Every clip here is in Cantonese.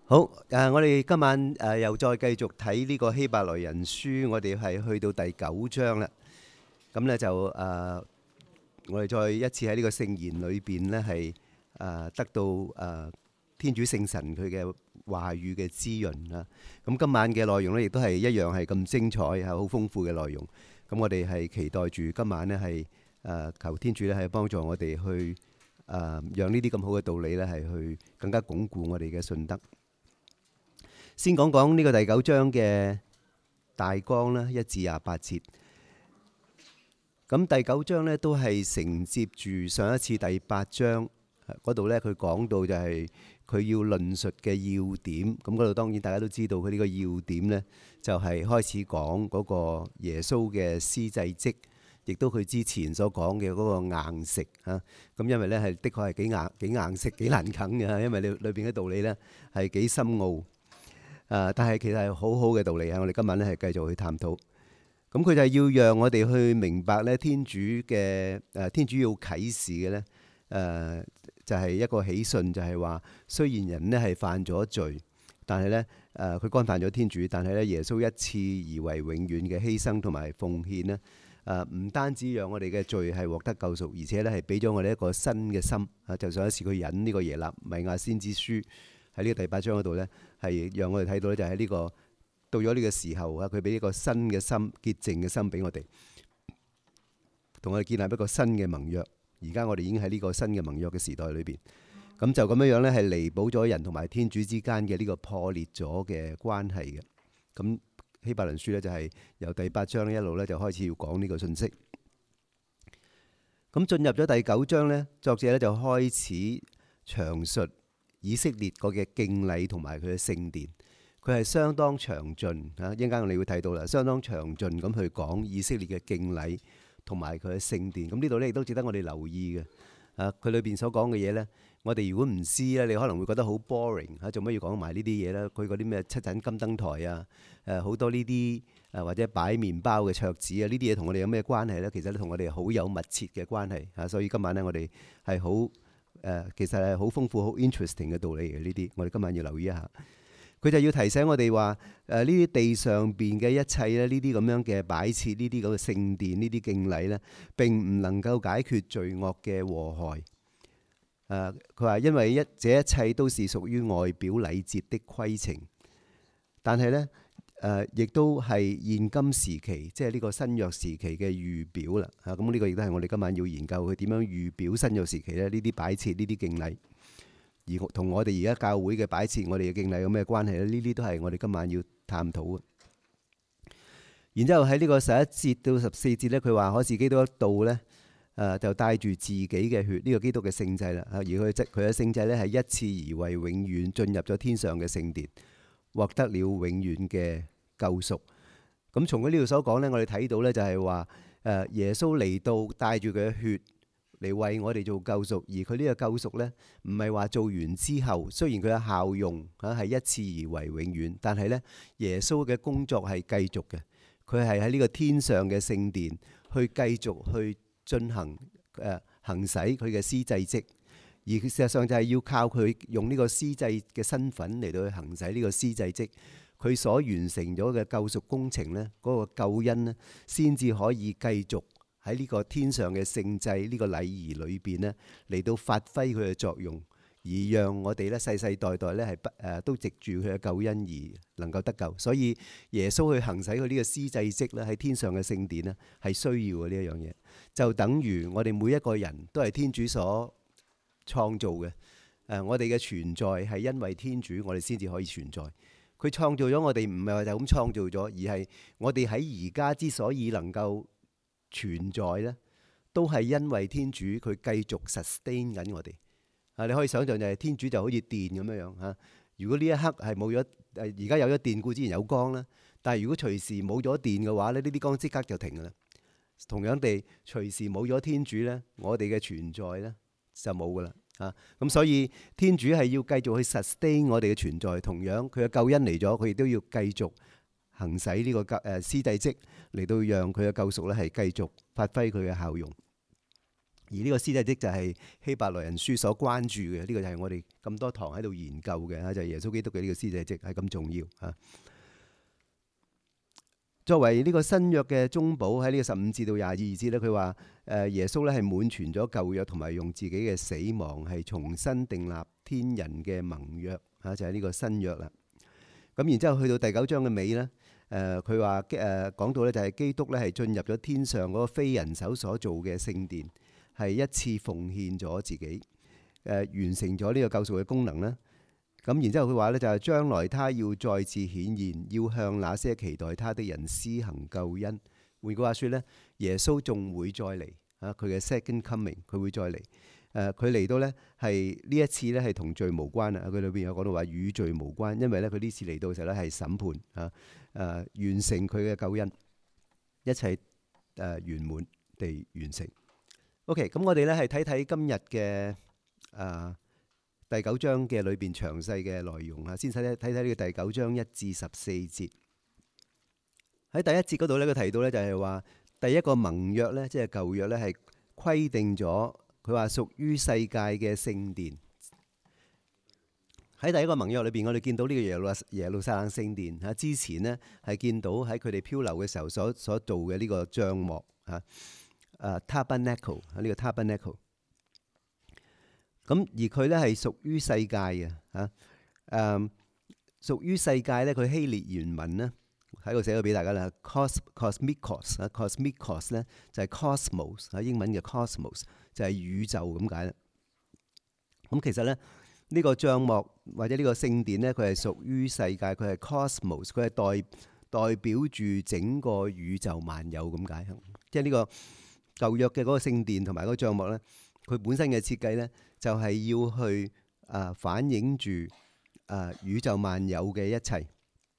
好，我哋今晚又再繼續睇呢個希伯來人書，我哋係去到第9章啦。咁呢就我哋再一次喺呢個聖言裏邊呢，係得到天主聖神佢嘅話語嘅滋潤啊。咁今晚嘅內容呢，亦都係一樣係咁精彩，係好豐富嘅內容。咁我哋係期待住今晚呢，係求天主呢，係幫助我哋去讓呢啲咁好嘅道理呢，係去更加鞏固我哋嘅信德。先講講呢個第9章嘅大綱啦，1至28節。咁第9章呢，都係承接住上一次第8章嗰度呢，佢講到就係佢要論述嘅要點。咁嗰度當然大家都知道佢呢個要點呢，就係開始講嗰個耶穌嘅司祭職，亦都佢之前所講嘅嗰個硬食嚇。咁因為呢係的確係幾硬食幾難啃嘅，因為裏邊嘅道理呢係幾深奧。但係其實係好好嘅道理啊！我哋今晚咧係繼續去探討。咁佢就係要讓我哋去明白咧，天主要啟示嘅咧，就係一個喜訊，就係話雖然人咧係犯咗罪，但係咧佢干犯咗天主，但係咧耶穌一次而為永遠嘅犧牲同埋奉獻咧，唔單止讓我哋嘅罪係獲得救贖，而且咧係俾咗我哋一個新嘅心啊！就上一次佢引呢個耶納米亞先知書。喺呢個第8章嗰度呢，係讓我哋睇到呢，就係呢個到咗呢個時候啊，佢俾一個新嘅心、潔淨嘅心俾我哋，同我哋建立一個新嘅盟約。而家我哋已經喺呢個新嘅盟約嘅時代裏邊，咁就咁樣樣呢，係彌補咗人同埋天主之間嘅呢個破裂咗嘅關係嘅。咁希伯來書呢，就係由第8章一路呢，就開始要講呢個信息。咁進入咗第9章呢，作者呢，就開始詳述以色列個嘅敬禮同埋佢嘅聖殿，佢係相當詳盡嚇。一陣間我哋會睇到啦，相當詳盡咁去講以色列嘅敬禮同埋佢嘅聖殿。咁呢度咧亦都值得我哋留意嘅。佢裏邊所講嘅嘢咧，我哋如果唔知咧，你可能會覺得好 boring 嚇，做乜要講埋呢啲嘢咧？佢嗰啲咩七盞金燈台啊，好多呢啲或者擺麵包嘅桌子啊，呢啲嘢同我哋有咩關係咧？其實咧同我哋好有密切嘅關係嚇。所以今晚咧我哋係好。其實係好豐富、好 interesting 嘅道理嘅呢啲，我哋今晚要留意一下。佢就要提醒我哋話，呢啲地上邊嘅一切咧，呢啲咁樣嘅擺設，呢啲咁嘅聖殿，呢啲敬禮咧，並唔能夠解決罪惡嘅禍害。佢話因為這一切都是屬於外表禮節的規程，但係咧。亦都係現今時期，即係呢個新約時期嘅預表啦。咁呢個亦都係我哋今晚要研究佢點樣預表新約時期咧。呢啲擺設，呢啲敬禮，而同我哋而家教會嘅擺設，我哋嘅敬禮有咩關係咧？呢啲都係我哋今晚要探討嘅。然之後喺呢個11節到14節咧，佢話可是基督一到咧，就帶住自己嘅血，呢個基督嘅聖祭啦。而佢嘅聖祭咧係一次而為永遠進入咗天上嘅聖殿。獲得了永遠嘅救贖。咁從佢呢度所講呢，我哋睇到呢就係話，耶穌嚟到帶住佢嘅血嚟為我哋做救贖，而佢呢個救贖呢，唔係話做完之後，雖然佢嘅效用係一次而為永遠，但係呢，耶穌嘅工作係繼續嘅，佢係喺呢個天上嘅聖殿去繼續去進行行使佢嘅司祭職。而事實上就係要靠佢用呢個司祭嘅身份嚟到去行使呢個司祭職，佢所完成咗嘅救贖工程呢，嗰個救恩呢，先至可以繼續喺呢個天上嘅聖祭呢個禮儀裏邊呢，嚟到發揮佢嘅作用，而讓我哋呢世世代代呢係都藉住佢嘅救恩而能夠得救。所以耶穌去行使佢呢個司祭職呢，喺天上嘅聖殿呢係需要嘅呢一樣嘢，就等於我哋每一個人都係天主所創造嘅。我哋嘅存在係因為天主，我哋先至可以存在。佢創造咗我哋，唔係話就咁創造咗，而係我哋喺而家之所以能夠存在呢，都係因為天主佢繼續 sustain 緊我哋。你可以想象就係天主就好似電咁樣樣嚇。如果呢一刻係冇咗，而家有咗電，固之然有光啦。但係如果隨時冇咗電嘅話咧，呢啲光即刻就停㗎啦。同樣地，隨時冇咗天主呢，我哋嘅存在呢，就冇噶啦。咁所以天主係要繼續去 sustain 我哋嘅存在。同樣佢嘅救恩嚟咗，佢亦都要繼續行使呢個司祭職嚟到讓佢嘅救贖咧係繼續發揮佢嘅效用。 而呢個司祭職就係希伯來人書所關注嘅，呢個就係我哋咁多堂喺度研究嘅，就係耶穌基督嘅呢個司祭職係咁重要啊。作為呢個新約嘅中保，喺呢個15至到22節咧，佢話耶穌咧係滿全咗舊約，同埋用自己嘅死亡係重新訂立天人嘅盟約啊，就係呢個新約啦。咁然之後去到第9章嘅尾咧，佢話講到咧就係基督咧係進入咗天上嗰個非人手所做嘅聖殿，係一次奉獻咗自己，完成咗呢個救贖嘅功能啦。咁然之後佢話咧就係將來他要再次顯現，要向那些期待他的人施行救恩。換句話說咧，耶穌仲會再嚟啊！佢嘅 second coming， 佢會再嚟。佢嚟到咧係呢一次咧係同罪無關啊！佢裏邊有講到話與罪無關，因為咧佢呢次嚟到嘅時候咧係審判啊，完成佢嘅救恩，一切圓滿地完成。OK， 咁我哋咧係睇睇今日嘅第9章嘅裏邊詳細嘅內容啊，先睇睇呢個第9章1至14節。喺第1節嗰度咧，佢提到咧就係話第一個盟約咧，即係舊約咧係規定咗，佢話屬於世界嘅聖殿。喺第一個盟約裏邊，我哋見到呢個耶路撒冷聖殿嚇，之前呢係見到喺佢哋漂流嘅時候所做嘅呢個帳幕嚇，tabernacle 呢個 tabernacle。咁而佢咧係屬於世界嘅嚇，屬於世界咧，佢希列原文咧喺度寫咗俾大家啦。cosmikos 咧就係 cosmos 喺英文嘅 cosmos 就係宇宙咁解啦。咁其實咧呢個帳幕或者呢個聖殿咧，佢係屬於世界，佢係 cosmos， 佢係代表住整個宇宙萬有咁解。即係呢個舊約嘅嗰個聖殿同埋嗰個帳幕咧，佢本身嘅設計咧，就係要去反映住宇宙萬有嘅一切。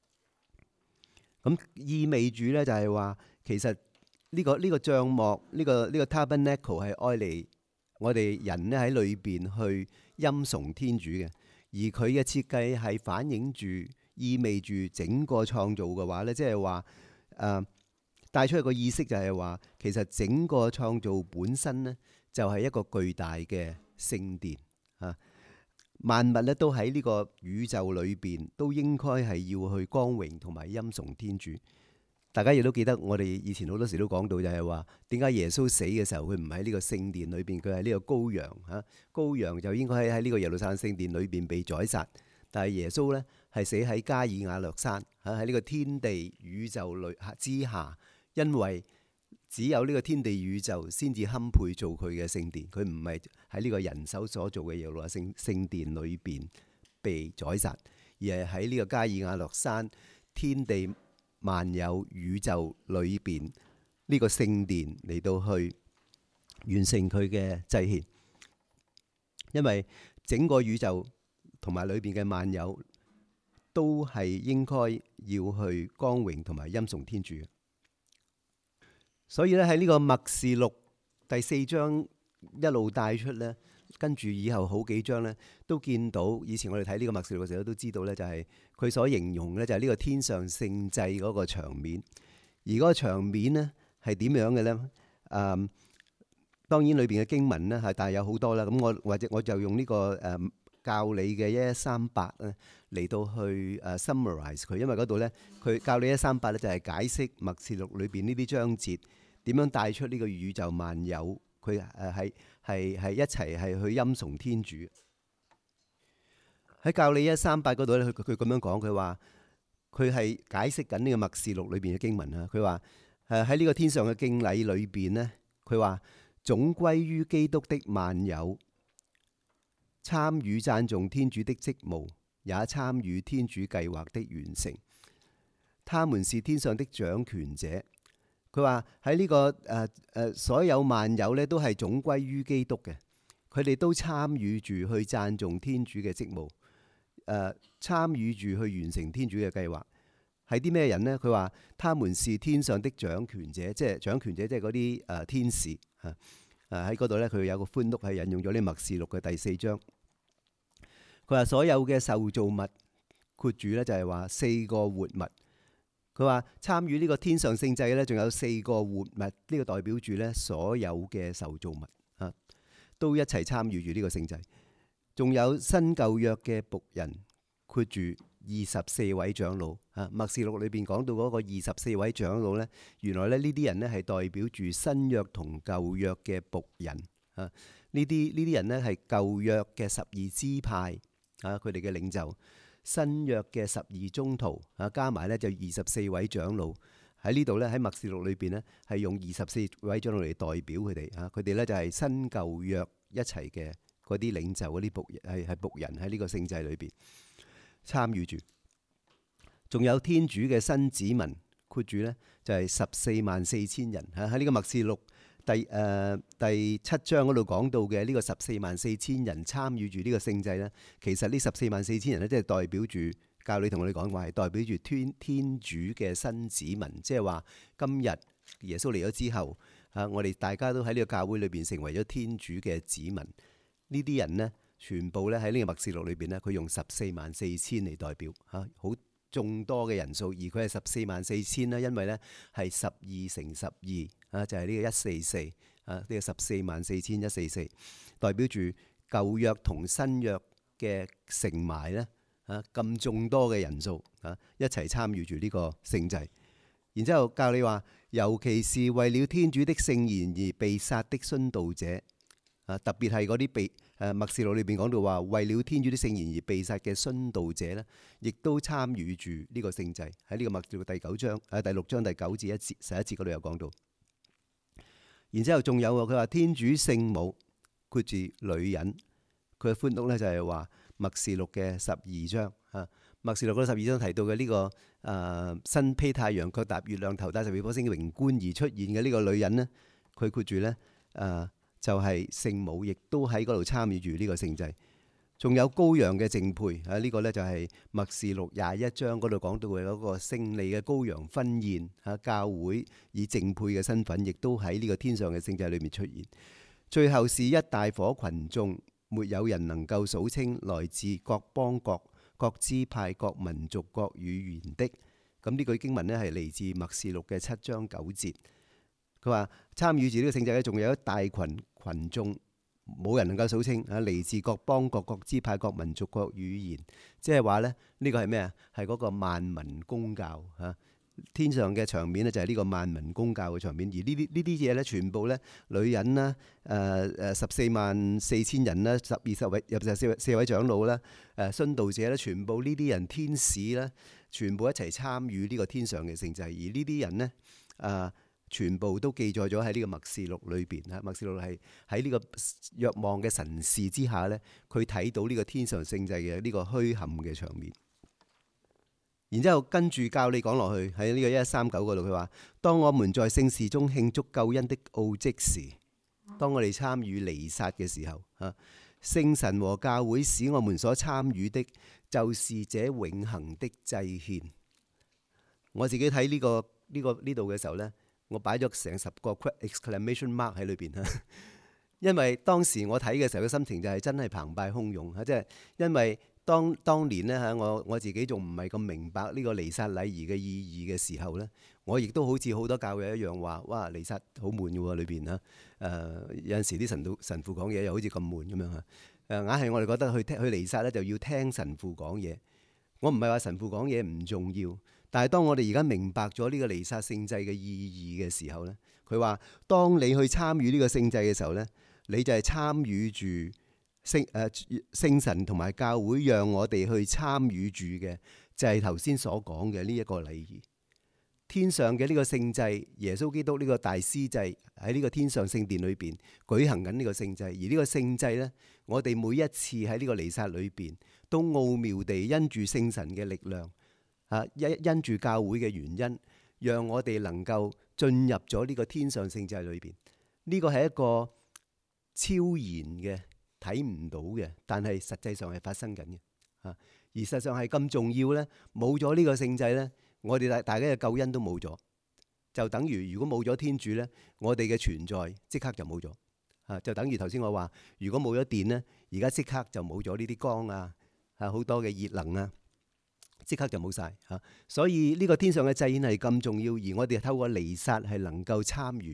咁意味住咧就係話，其實呢個帳幕呢個 tabernacle 係愛嚟我哋人咧喺裏邊去欽崇天主嘅，而佢嘅設計係反映住意味住整個創造嘅話咧，即係話帶出一個意識就係話，其實整個創造本身咧就係一個巨大嘅聖殿啊！萬物咧都喺呢個宇宙裏邊，都應該係要去光榮同埋欽崇天主。大家亦都記得，我哋以前好多時都講到，就係話點解耶穌死嘅時候，佢唔喺呢個聖殿裏邊，佢係呢個羔羊嚇。羔羊就應該喺呢個耶路撒冷聖殿裏邊被宰殺，但係耶穌咧係死喺加爾瓦略山嚇，喺呢個天地宇宙之下，因為只有呢個天地宇宙先至堪配做佢嘅聖殿，佢唔係喺呢個人手所做嘅耶路撒冷聖殿裏邊被宰殺，而係喺呢個加爾瓦略山天地萬有宇宙裏邊呢個聖殿嚟到去完成佢嘅祭獻。因為整個宇宙同埋裏邊嘅萬有都係應該要去光榮同埋欽崇天主。所以咧喺呢個默示錄第4章一路帶出咧，跟住以後好幾章咧都見到。以前我哋睇呢個默示錄嘅時候都知道咧，就係佢所形容咧就係呢個天上聖祭嗰個場面。而嗰個場面咧係點樣嘅咧？當然裏邊嘅經文咧係，但係有好多啦。咁我就用呢個教理嘅1138咧嚟到去summarize 佢，因為嗰度咧佢教理1138咧就係解釋默示錄裏邊呢啲章節點樣帶出呢個宇宙萬有，佢係一齊係去欽崇天主。喺教理1138嗰度咧，佢咁樣講，佢話佢係解釋緊呢個默示錄裏邊嘅經文啊。佢話喺呢個天上嘅敬禮裏邊咧，佢話總歸於基督的萬有，參與讚頌天主的職務，也參與天主計劃的完成。他們是天上的掌權者。佢話喺呢個所有萬有咧都係總歸於基督嘅，佢哋都參與住去讚頌天主嘅職務，參與住去完成天主嘅計劃。係啲咩人呢？佢話他們是天上的掌權者，即係掌權者，即係嗰啲天使啊。喺嗰度咧，佢有個歡錄係引用咗呢默示錄嘅第4章。佢話所有嘅受造物括住咧，就係話4個活物。佢話參與呢個天上聖祭咧，仲有4個活物，呢個代表住咧所有嘅受造物啊，都一齊參與住呢個聖祭。仲有新舊約嘅僕人，括住24位長老啊。默示錄裏邊講到嗰個24位長老呢，原來咧呢啲人呢係代表住新約同舊約嘅僕人啊。呢啲人呢係舊約嘅12支派啊，佢哋嘅領袖；新約嘅12宗徒啊，加埋呢就24位長老。喺呢度呢，喺默示錄裏邊呢，係用24位長老嚟代表佢哋啊。佢哋呢就係新舊約一齊嘅嗰啲領袖，嗰啲僕人係僕人喺呢個聖祭裏邊參與住。仲有天主嘅新子民，括住呢就係144000人嚇。喺呢個默示錄第7章嗰度講到嘅呢個144000人參與住呢個聖祭呢，其實呢144000人呢，即係代表住教理同我哋講話係代表住天主嘅新子民，即係話今日耶穌嚟咗之後我哋大家都喺呢個教會裏邊成為咗天主嘅子民。呢啲人呢，全部咧喺呢個默示錄裏邊呢，佢用144000嚟代表好眾多嘅人數，而佢係144000啦，因為呢係12乘12就係呢個144呢個144144，代表住舊約同新約嘅成埋呢咁眾多嘅人數一齊參與住呢個聖祭。然之後教你話，尤其是為了天主的聖言而被殺的殉道者。特別係嗰啲被默示錄裏邊講到話，為了天主的聖言而被殺嘅殉道者呢，亦都參與住呢個聖祭。喺呢個默示錄第6章第9至11節嗰度有講到。然之後仲有佢話天主聖母，括住女人，佢嘅歡讀呢就係話默示錄嘅12章默示錄嗰12章提到嘅呢個身披太陽腳踏月亮頭戴12顆星嘅榮冠而出現嘅呢個女人呢，佢括住呢就係聖母，亦都喺嗰度參與住呢個聖祭。仲有羔羊嘅淨配呢個呢就係默示錄21章嗰度講到嘅嗰個勝利嘅羔羊婚宴教會以淨配嘅身份，亦都喺呢個天上嘅聖祭裏面出現。最後是一大伙群眾，沒有人能夠數清，來自各邦國、各支派、各民族、各語言的。咁呢句經文呢係嚟自默示錄嘅7章9節。佢話參與住呢個聖祭咧，仲有一大群眾，冇人能夠數清嚟自各邦國、各支派、各民族、各語言。即係話咧，呢個係咩啊？係嗰個萬民公教天上嘅場面呢，就係呢個萬民公教嘅場面。而呢啲嘢呢，全部呢，女人啦，144000人啦，24位長老啦，殉道者咧，全部呢啲人天使啦，全部一齊參與呢個天上嘅聖祭。而呢啲人呢，全部都記載咗喺呢個默示錄裏邊。默示錄係喺呢個若望嘅神視之下呢，佢睇到呢個天上聖祭嘅呢個虛撼嘅場面。然之後跟住教你講落去喺呢個1139嗰度，佢話：當我們在聖事中慶祝救恩的奧蹟時，當我哋參與彌撒嘅時候，聖神和教會使我們所參與的，就是這永恆的祭獻。我自己睇呢度嘅時候呢，我擺咗成10個 exclamation mark 喺裏邊因為當時我睇嘅時候嘅心情就係真係澎湃洶湧即係因為當年呢，我自己仲唔係咁明白呢個彌撒禮儀嘅意義嘅時候呢，我亦都好似好多教友一樣話：哇，彌撒好悶嘅喎，裏邊有陣時啲神父講嘢又好似咁悶咁樣硬係我哋覺得去彌撒呢就要聽神父講嘢。我唔係話神父講嘢唔重要，但係當我哋而家明白咗呢個彌撒聖祭嘅意義嘅時候呢，佢話當你去參與呢個聖祭嘅時候呢，你就係參與住聖神同埋教會讓我哋去參與住嘅，就係頭先所講嘅呢一個禮儀。天上嘅呢個聖祭，耶穌基督呢個大司祭喺呢個天上聖殿裏邊舉行緊呢個聖祭，而呢個聖祭呢，我哋每一次喺呢個彌撒裏邊都奧妙地因住聖神嘅力量因住教會嘅原因，讓我哋能夠進入咗呢個天上聖祭裏邊。呢個係一個超然嘅睇唔到嘅，但係實際上係發生緊嘅而實際上係咁重要呢，冇咗呢個聖祭呢，我哋大家嘅救恩都冇咗，就等於如果冇咗天主呢，我哋嘅存在即刻就冇咗就等於頭先我話，如果冇咗電呢，而家即刻就冇咗呢啲光好多嘅熱能即刻就冇晒所以呢個天上嘅祭獻係咁重要，而我哋透過彌撒係能夠參與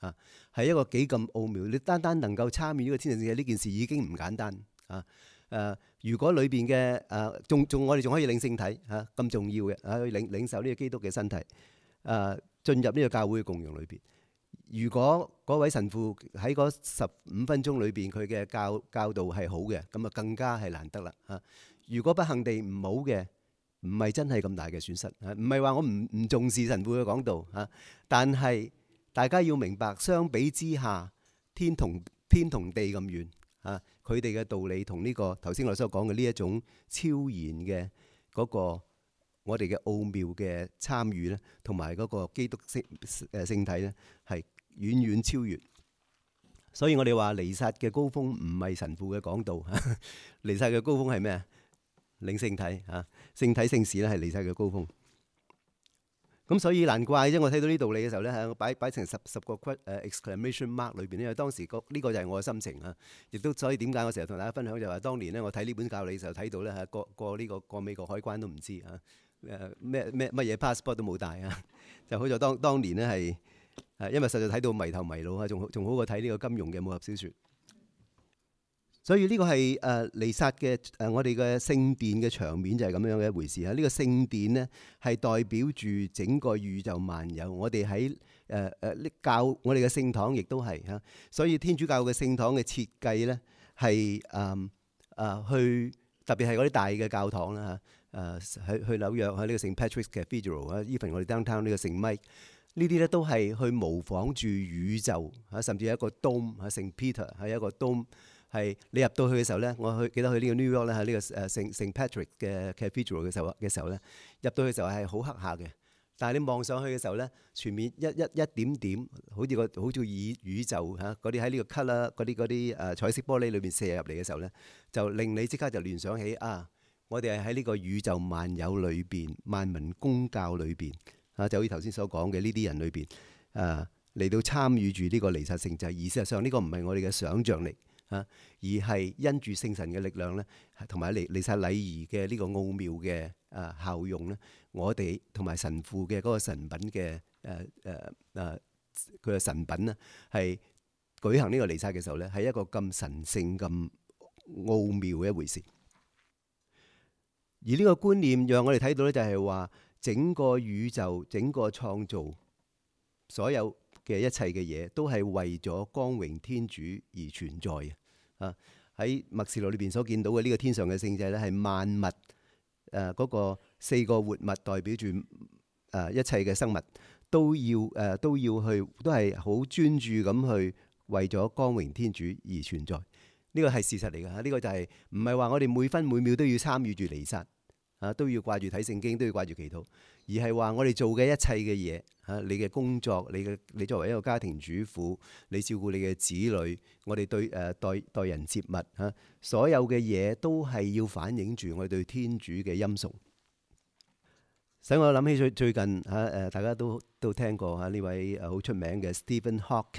嚇，係一個幾咁奧妙。你單單能夠參與呢個天上聖祭呢件事已經唔簡單啊！如果裏邊嘅我哋仲可以領聖體嚇，咁重要嘅去領受呢個基督嘅身體，進入呢個教會嘅共融裏邊。如果嗰位神父喺嗰15分鐘裏邊佢嘅教導係好嘅，咁啊更加係難得啦嚇。如果不幸地唔好嘅，唔係真係咁大嘅損失嚇，唔係話我唔重視神父嘅講道嚇，但係大家要明白，相比之下，天同地咁遠嚇，佢哋嘅道理同呢個頭先我哋所講嘅呢一種超然嘅嗰個我哋嘅奧妙嘅參與咧，同埋嗰個基督聖體咧，係遠遠超越。所以我哋話彌撒嘅高峰唔係神父嘅講道，彌撒嘅高峰係咩啊？領聖體嚇，聖體聖事咧係彌撒嘅高峰。咁所以難怪啫，我睇到呢道理嘅時候咧，我擺成十個exclamation mark 裏邊咧，因為當時呢個就係我嘅心情啊，亦都所以點解我成日同大家分享就係話，當年咧我睇呢本教理嘅時候睇到咧嚇，過美國海關都唔知嚇，乜嘢 passport 都冇帶啊，就好在當年咧係因為實在睇到迷頭迷腦啊，仲好過睇呢個金庸嘅武俠小説。所以呢個係彌撒嘅我哋嘅聖殿嘅場面就係咁樣嘅一回事啊！呢個聖殿呢係代表住整個宇宙萬有。我哋喺我哋嘅聖堂亦都係嚇，所以天主教嘅聖堂嘅設計呢係去特別係嗰啲大嘅教堂啦嚇，去紐約喺呢個聖 Patrick's Cathedral 啊，even 我哋 downtown 呢個聖 Mike 呢啲咧都係去模仿住宇宙嚇，甚至係一個 dome 嚇，聖 Peter 係一個 dome。係你入到去嘅時候咧，我記得去呢個 New York 咧，喺呢個聖 Patrick 嘅 Cathedral 嘅時候咧，入到去嘅時候係好黑下嘅。但係你望上去嘅時候咧，全面一點點，好似宇宙嚇嗰啲喺呢個 colour 嗰啲彩色玻璃裏邊射入嚟嘅時候咧，就令你即刻就聯想起我哋係喺呢個宇宙萬有裏邊、萬民公教裏邊就好似頭先所講嘅呢啲人裏邊嚟到參與住呢個彌撒聖祭。而事實上呢個唔係我哋嘅想像力。而係因住聖神嘅力量咧，同埋彌撒禮儀嘅呢個奧妙嘅效用咧，我哋同埋神父嘅嗰個神品嘅佢嘅神品咧，係舉行呢個彌撒嘅時候咧，係一個咁神聖、咁奧妙嘅一回事。而呢個觀念讓我哋睇到咧，就係話整個宇宙、整個創造所有嘅一切嘅嘢，都係為咗光榮天主而存在嘅。喺默示錄裏邊所見到嘅呢個天上嘅聖祭咧，係萬物嗰個4個活物代表住一切嘅生物都係好專注咁去為咗光榮天主而存在。呢個係事實嚟㗎。呢個就係唔係話我哋每分每秒都要參與住彌撒都要掛住睇聖經，都要掛住祈禱，而係話我哋做嘅一切嘅嘢你嘅工作，你作為一個家庭主婦，你照顧你嘅子女，我哋對待人接物所有嘅嘢都係要反映住我哋對天主嘅欽崇。使我諗起最近大家都聽過呢位好出名嘅 Stephen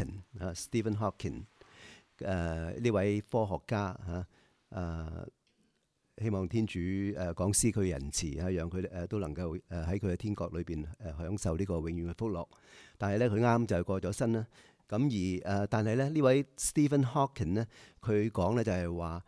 Hawking 呢位科學家希望天主廣施佢仁慈讓佢都能夠喺佢嘅天國裏邊享受呢個永遠嘅福樂。但係咧佢啱就係過咗身啦。咁但係咧呢位 Stephen Hawking 咧，佢講咧就係話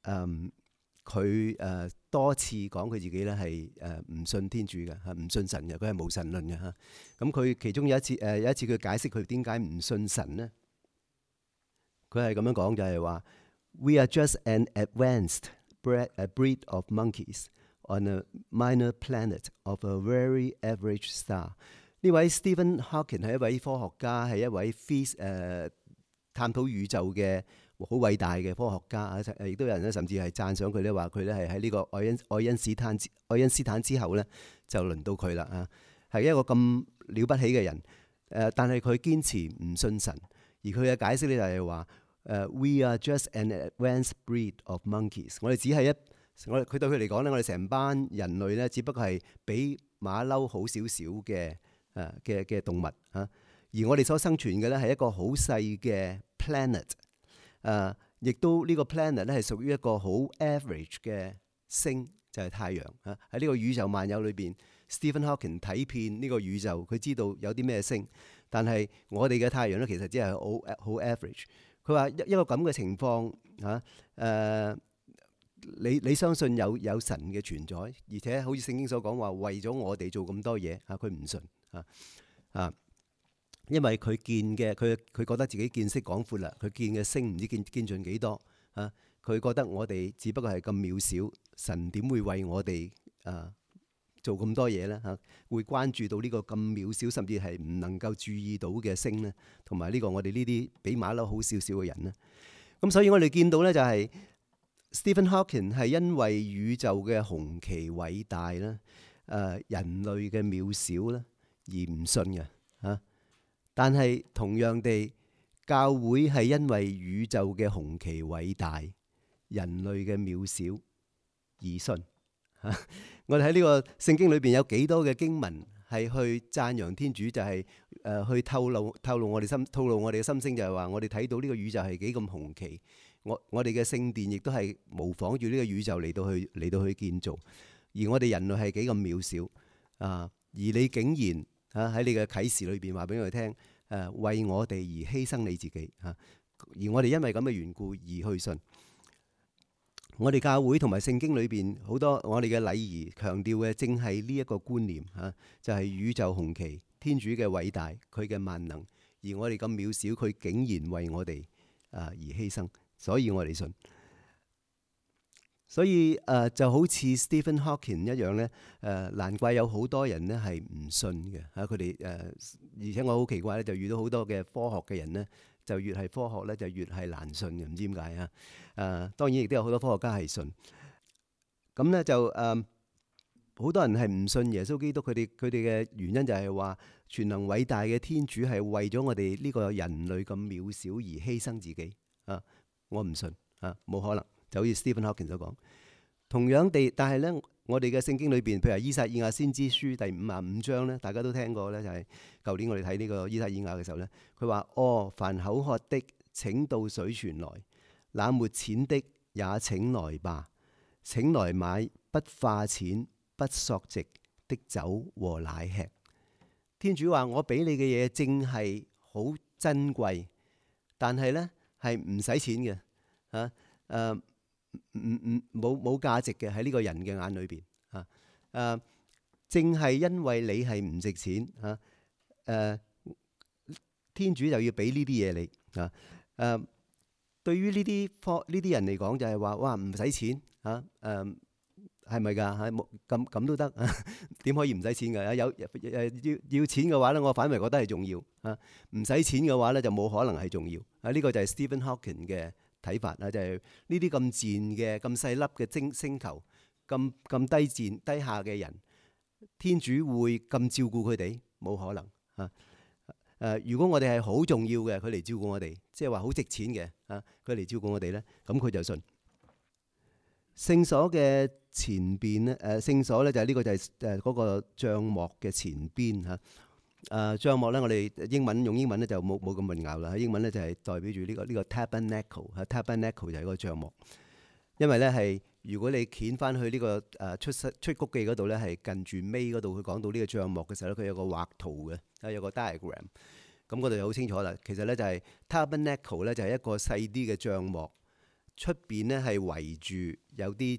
佢多次講佢自己咧係唔信天主嘅唔信神嘅，佢係無神論嘅嚇。咁佢其中有一次佢解釋佢點解唔信神呢？佢係咁樣講就係話 ：We are just an advanced a breed of monkeys on a minor planet of a very average star。呢位 Stephen Hawking 係一位科學家，係一位探討宇宙嘅好偉大嘅科學家。亦都有人咧甚至係讚賞佢咧，話佢咧係喺呢個愛因斯坦之後咧就輪到佢啦係一個咁了不起嘅人。但係佢堅持唔信神，而佢嘅解釋咧就係話：We are just an advanced breed of monkeys。我哋只係佢對佢嚟講咧，我哋成班人類咧，只不過係比馬騮好少少嘅動物而我哋所生存嘅咧係一個好細嘅 planet。亦都呢個 planet 咧係屬於一個好 average 嘅星，就係太陽喺呢個宇宙萬有裏邊。Stephen Hawking 睇遍呢個宇宙，佢知道有啲咩星， 但係我哋嘅太陽咧其實只係好 average。佢話一個咁嘅情況嚇你相信有神嘅存在，而且好似聖經所講話為咗我哋做咁多嘢嚇，佢唔信因為佢見嘅佢覺得自己見識廣闊啦，佢見嘅星唔知見盡幾多啊，佢覺得我哋只不過係咁渺小，神點會為我哋做咁多嘢咧嚇？會關注到呢個咁渺小，甚至係唔能夠注意到嘅星咧，同埋呢個我哋呢啲比馬騮好少少嘅人咧。咁所以我哋見到咧就係 Stephen Hawking 係因為宇宙嘅雄奇偉大啦，人類嘅渺小啦而唔信嘅嚇。但係同樣地，教會係因為宇宙嘅雄奇偉大、人類嘅渺小而信。我哋喺呢個聖經裏邊有幾多嘅經文係去讚揚天主，就係去透露我哋嘅心聲，就係話我哋睇到呢個宇宙係幾咁雄奇。我哋嘅聖殿亦都係模仿住呢個宇宙嚟到去建造，而我哋人類係幾咁渺小而你竟然喺你嘅啟示裏邊話俾我哋聽，為我哋而犧牲你自己而我哋因為咁嘅緣故而去信。我哋教會同埋聖經裏邊好多我哋嘅禮儀強調嘅，正係呢一個觀念就係宇宙雄奇，天主嘅偉大，佢嘅萬能，而我哋咁渺小，佢竟然為我哋而犧牲，所以我哋信。所以就好似 Stephen Hawking 一樣咧，難怪有好多人咧係唔信嘅佢哋而且我好奇怪咧，就遇到好多嘅科學嘅人咧，就越係科學咧就越係難信嘅，唔知點解當然亦都有好多科學家係信。咁咧就好多人係唔信耶穌基督，佢哋嘅原因就係話全能偉大嘅天主係為咗我哋呢個人類咁渺小而犧牲自己我唔信冇可能。就好似 Stephen Hawking 所講，同樣地，但係咧，我哋嘅聖經裏邊，譬如以撒以亞先知書第55章咧，大家都聽過咧，就係舊年我哋睇呢個以撒以亞嘅時候咧，佢話：凡口渴的，請到水泉來；那沒錢的，也請來吧。請來買不花錢、不索值的酒和奶吃。天主話：我俾你嘅嘢正係好珍貴，但係咧係唔使錢嘅冇價值嘅喺呢個人嘅眼裏邊正係因為你係唔值錢天主就要俾呢啲嘢你對於呢啲人嚟講就係話哇唔使錢係咪㗎？咁都得點可以唔使錢㗎？要錢嘅話咧，我反為覺得係重要唔使錢嘅話咧就冇可能係重要呢個就係 Stephen Hawking 嘅睇法就係呢啲咁賤嘅、咁細粒嘅星球，咁低下嘅人，天主會咁照顧佢哋？冇可能如果我哋係好重要嘅，佢嚟照顧我哋，即係話好值錢嘅佢嚟照顧我哋咧，咁佢就信。聖所嘅前邊咧，聖所咧就係呢個就係嗰個帳幕嘅前邊帳幕咧，我哋用英文咧就冇咁混淆啦。英文咧就係代表住呢個 tabernacle，tabernacle 就係個帳幕。因為咧係如果你掀翻去呢個出谷記嗰度咧，係近住尾嗰度，佢講到呢個帳幕嘅時候咧，佢有個畫圖嘅，有個 diagram。咁嗰度就好清楚啦。其實咧就係 tabernacle 咧就係一個細啲嘅帳幕，出邊咧係圍住有啲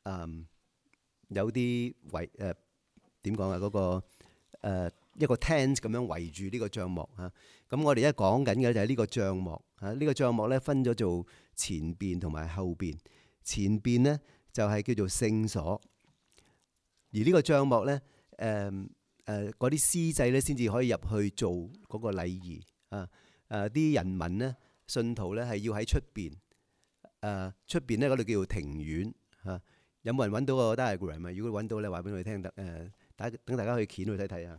點講嗰個一個 tent 咁樣圍住呢個帳幕咁我哋而家講緊嘅就係呢個帳幕呢個帳幕咧分咗做前邊同埋後邊。前邊咧就係叫做聖所，而呢個帳幕咧嗰啲司祭咧先至可以入去做嗰個禮儀啲人民咧信徒咧係要喺出邊咧嗰度叫做庭院有冇人揾到個 diagram 啊？如果揾到咧，話俾我哋聽得等大家去掀去睇睇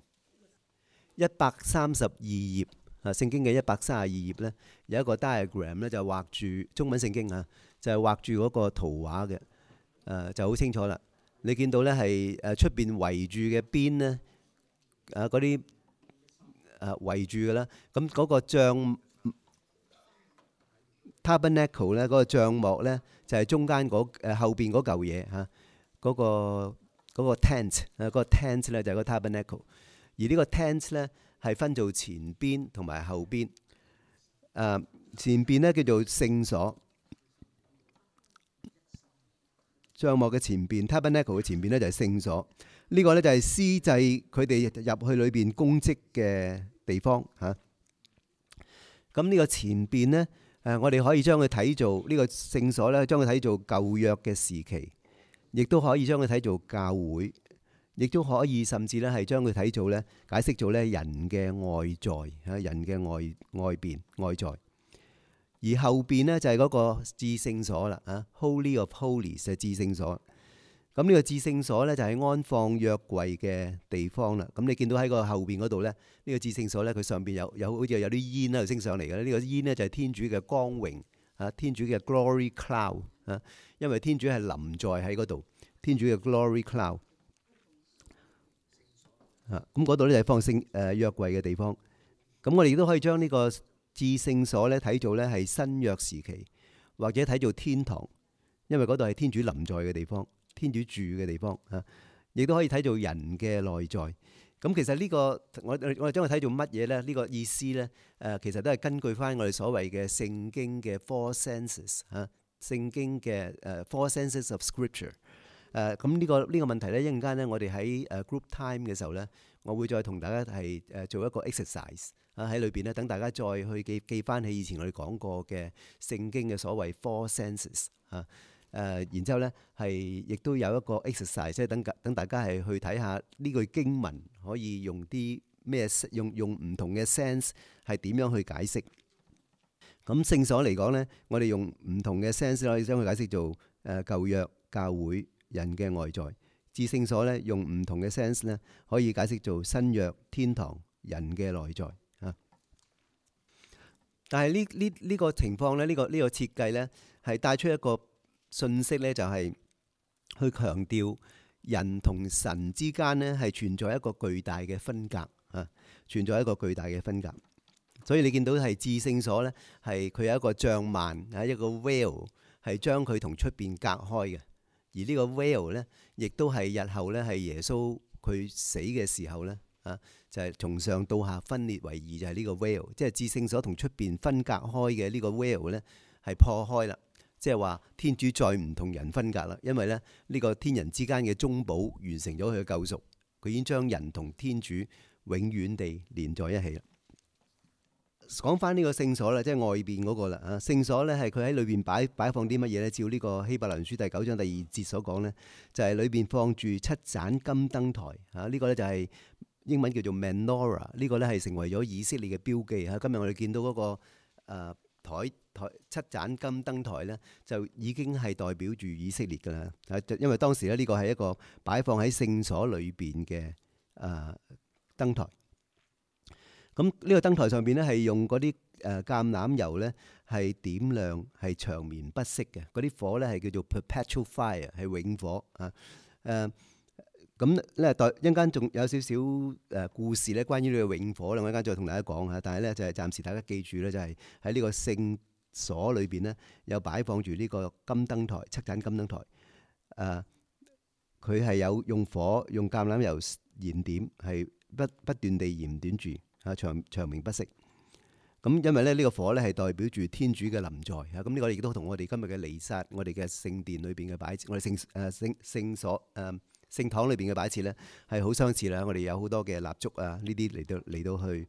132頁聖經嘅132頁咧有一個 diagram 咧就畫住中文聖經就係畫住嗰個圖畫嘅就好清楚啦。你見到咧係出邊圍住嘅邊咧嗰啲圍住嘅啦，咁嗰個tabernacle 咧嗰個帳幕咧就係中間後邊嗰嚿嘢嗰個 tent 嗰個 tent 咧就係個 tabernacle， 而呢個 tent 咧係分做前邊同埋後邊。前邊呢叫做聖所，帳幕嘅前邊 Tabernacle 嘅前邊呢就係聖所。呢個呢就係司祭佢哋入去裏邊供職嘅地方嚇。咁呢個前邊呢，我哋可以將佢睇做呢個聖所呢，將佢睇做舊約嘅時期，亦都可以將佢睇做教會，亦都可以甚至呢係將佢睇做呢，解釋做呢人嘅外在嚇，人嘅外邊外在。而後邊呢，就係嗰個至聖所啦，Holy of Holies 係至聖所。咁呢個至聖所呢，就係安放約櫃嘅地方啦。咁你見到喺個後邊嗰度呢，呢個至聖所呢，佢上邊有好似有啲煙喺度升上嚟嘅。呢個煙呢，就係天主嘅光榮啊，天主嘅 Glory Cloud 啊，因為天主係臨在喺嗰度，天主嘅 Glory Cloud 啊。咁嗰度呢，就係放聖約櫃嘅地方。咁我哋亦都可以將呢個至聖所呢睇做呢係新約時期，或者睇做天堂，因為嗰度係天主臨在嘅地方。天主住嘅地方嚇，亦都可以睇做人嘅內在。咁其實呢個我哋將佢睇做乜嘢咧？呢個意思咧，其實都係根據翻我哋所謂嘅聖經嘅 four senses 嚇，聖經嘅four senses of scripture。咁呢個問題咧，一陣間咧，我哋喺group time 嘅時候咧，我會再同大家係做一個 exercise 喺裏邊咧，等大家再去記翻起以前我哋講過嘅聖經嘅所謂 four senses 嚇。然之後咧，係亦都有一個 exercise，即係等大家係去睇下呢句經文可以用啲咩用唔同嘅 sense 係點樣去解釋。咁聖所嚟講咧，我哋用唔同嘅 sense 可以將佢解釋做舊約教會人嘅外在。至聖所咧，用唔同嘅 sense 咧，可以解釋做新約天堂人嘅內在啊。但係呢個情況咧，呢個設計咧，係帶出一個信息咧，就係去強調人同神之間呢係存在一個巨大嘅分隔啊，存在一個巨大嘅分隔。所以你見到係至聖所呢，係佢有一個帳幔啊，一個 veil 係將佢同出邊隔開嘅。而呢個 veil 呢，亦都係日後呢係耶穌佢死嘅時候呢，啊，就係從上到下分裂為二，就係呢個 veil，即係至聖所同出邊分隔開嘅呢個 veil 呢係破開啦。即係話天主再唔同人分隔啦，因為咧呢個天人之間嘅中保完成咗佢嘅救贖，佢已經將人同天主永遠地連在一起啦。講翻呢個聖所啦，即係外邊嗰個啦啊，聖所咧係佢喺裏邊擺放啲乜嘢咧？照呢個希伯來書第9章第2節所講咧，就係裏邊放住7盞金燈台啊。呢個咧就係英文叫做 Menorah， 呢個咧係成為咗以色列嘅標記嚇。今日我哋見到嗰個台7盞金燈台咧，就已經係代表住以色列㗎啦。因為當時咧呢個係一個擺放喺聖所裏邊嘅燈台。咁呢個燈台上邊咧係用嗰啲橄欖油咧係點亮，係長眠不息嘅。嗰啲火咧係叫做 perpetual fire， 係永火啊。咁咧，一陣間仲有少少故事咧，關於呢個永火咧，我一陣間再同大家講下。但係咧就係暫時大家記住咧，就係喺呢個聖所裏邊咧，有擺放住呢個金燈台，7盞金燈台。佢係有用火用橄欖油燃點，係不斷地燃點住啊，長明不息。咁因為咧呢個火咧係代表住天主嘅臨在啊。咁呢個亦都同我哋今日嘅彌撒，我哋嘅聖殿裏邊嘅擺設，我哋聖所聖堂裏邊嘅擺設咧係好相似啦。我哋有好多嘅蠟燭啊，呢啲嚟到去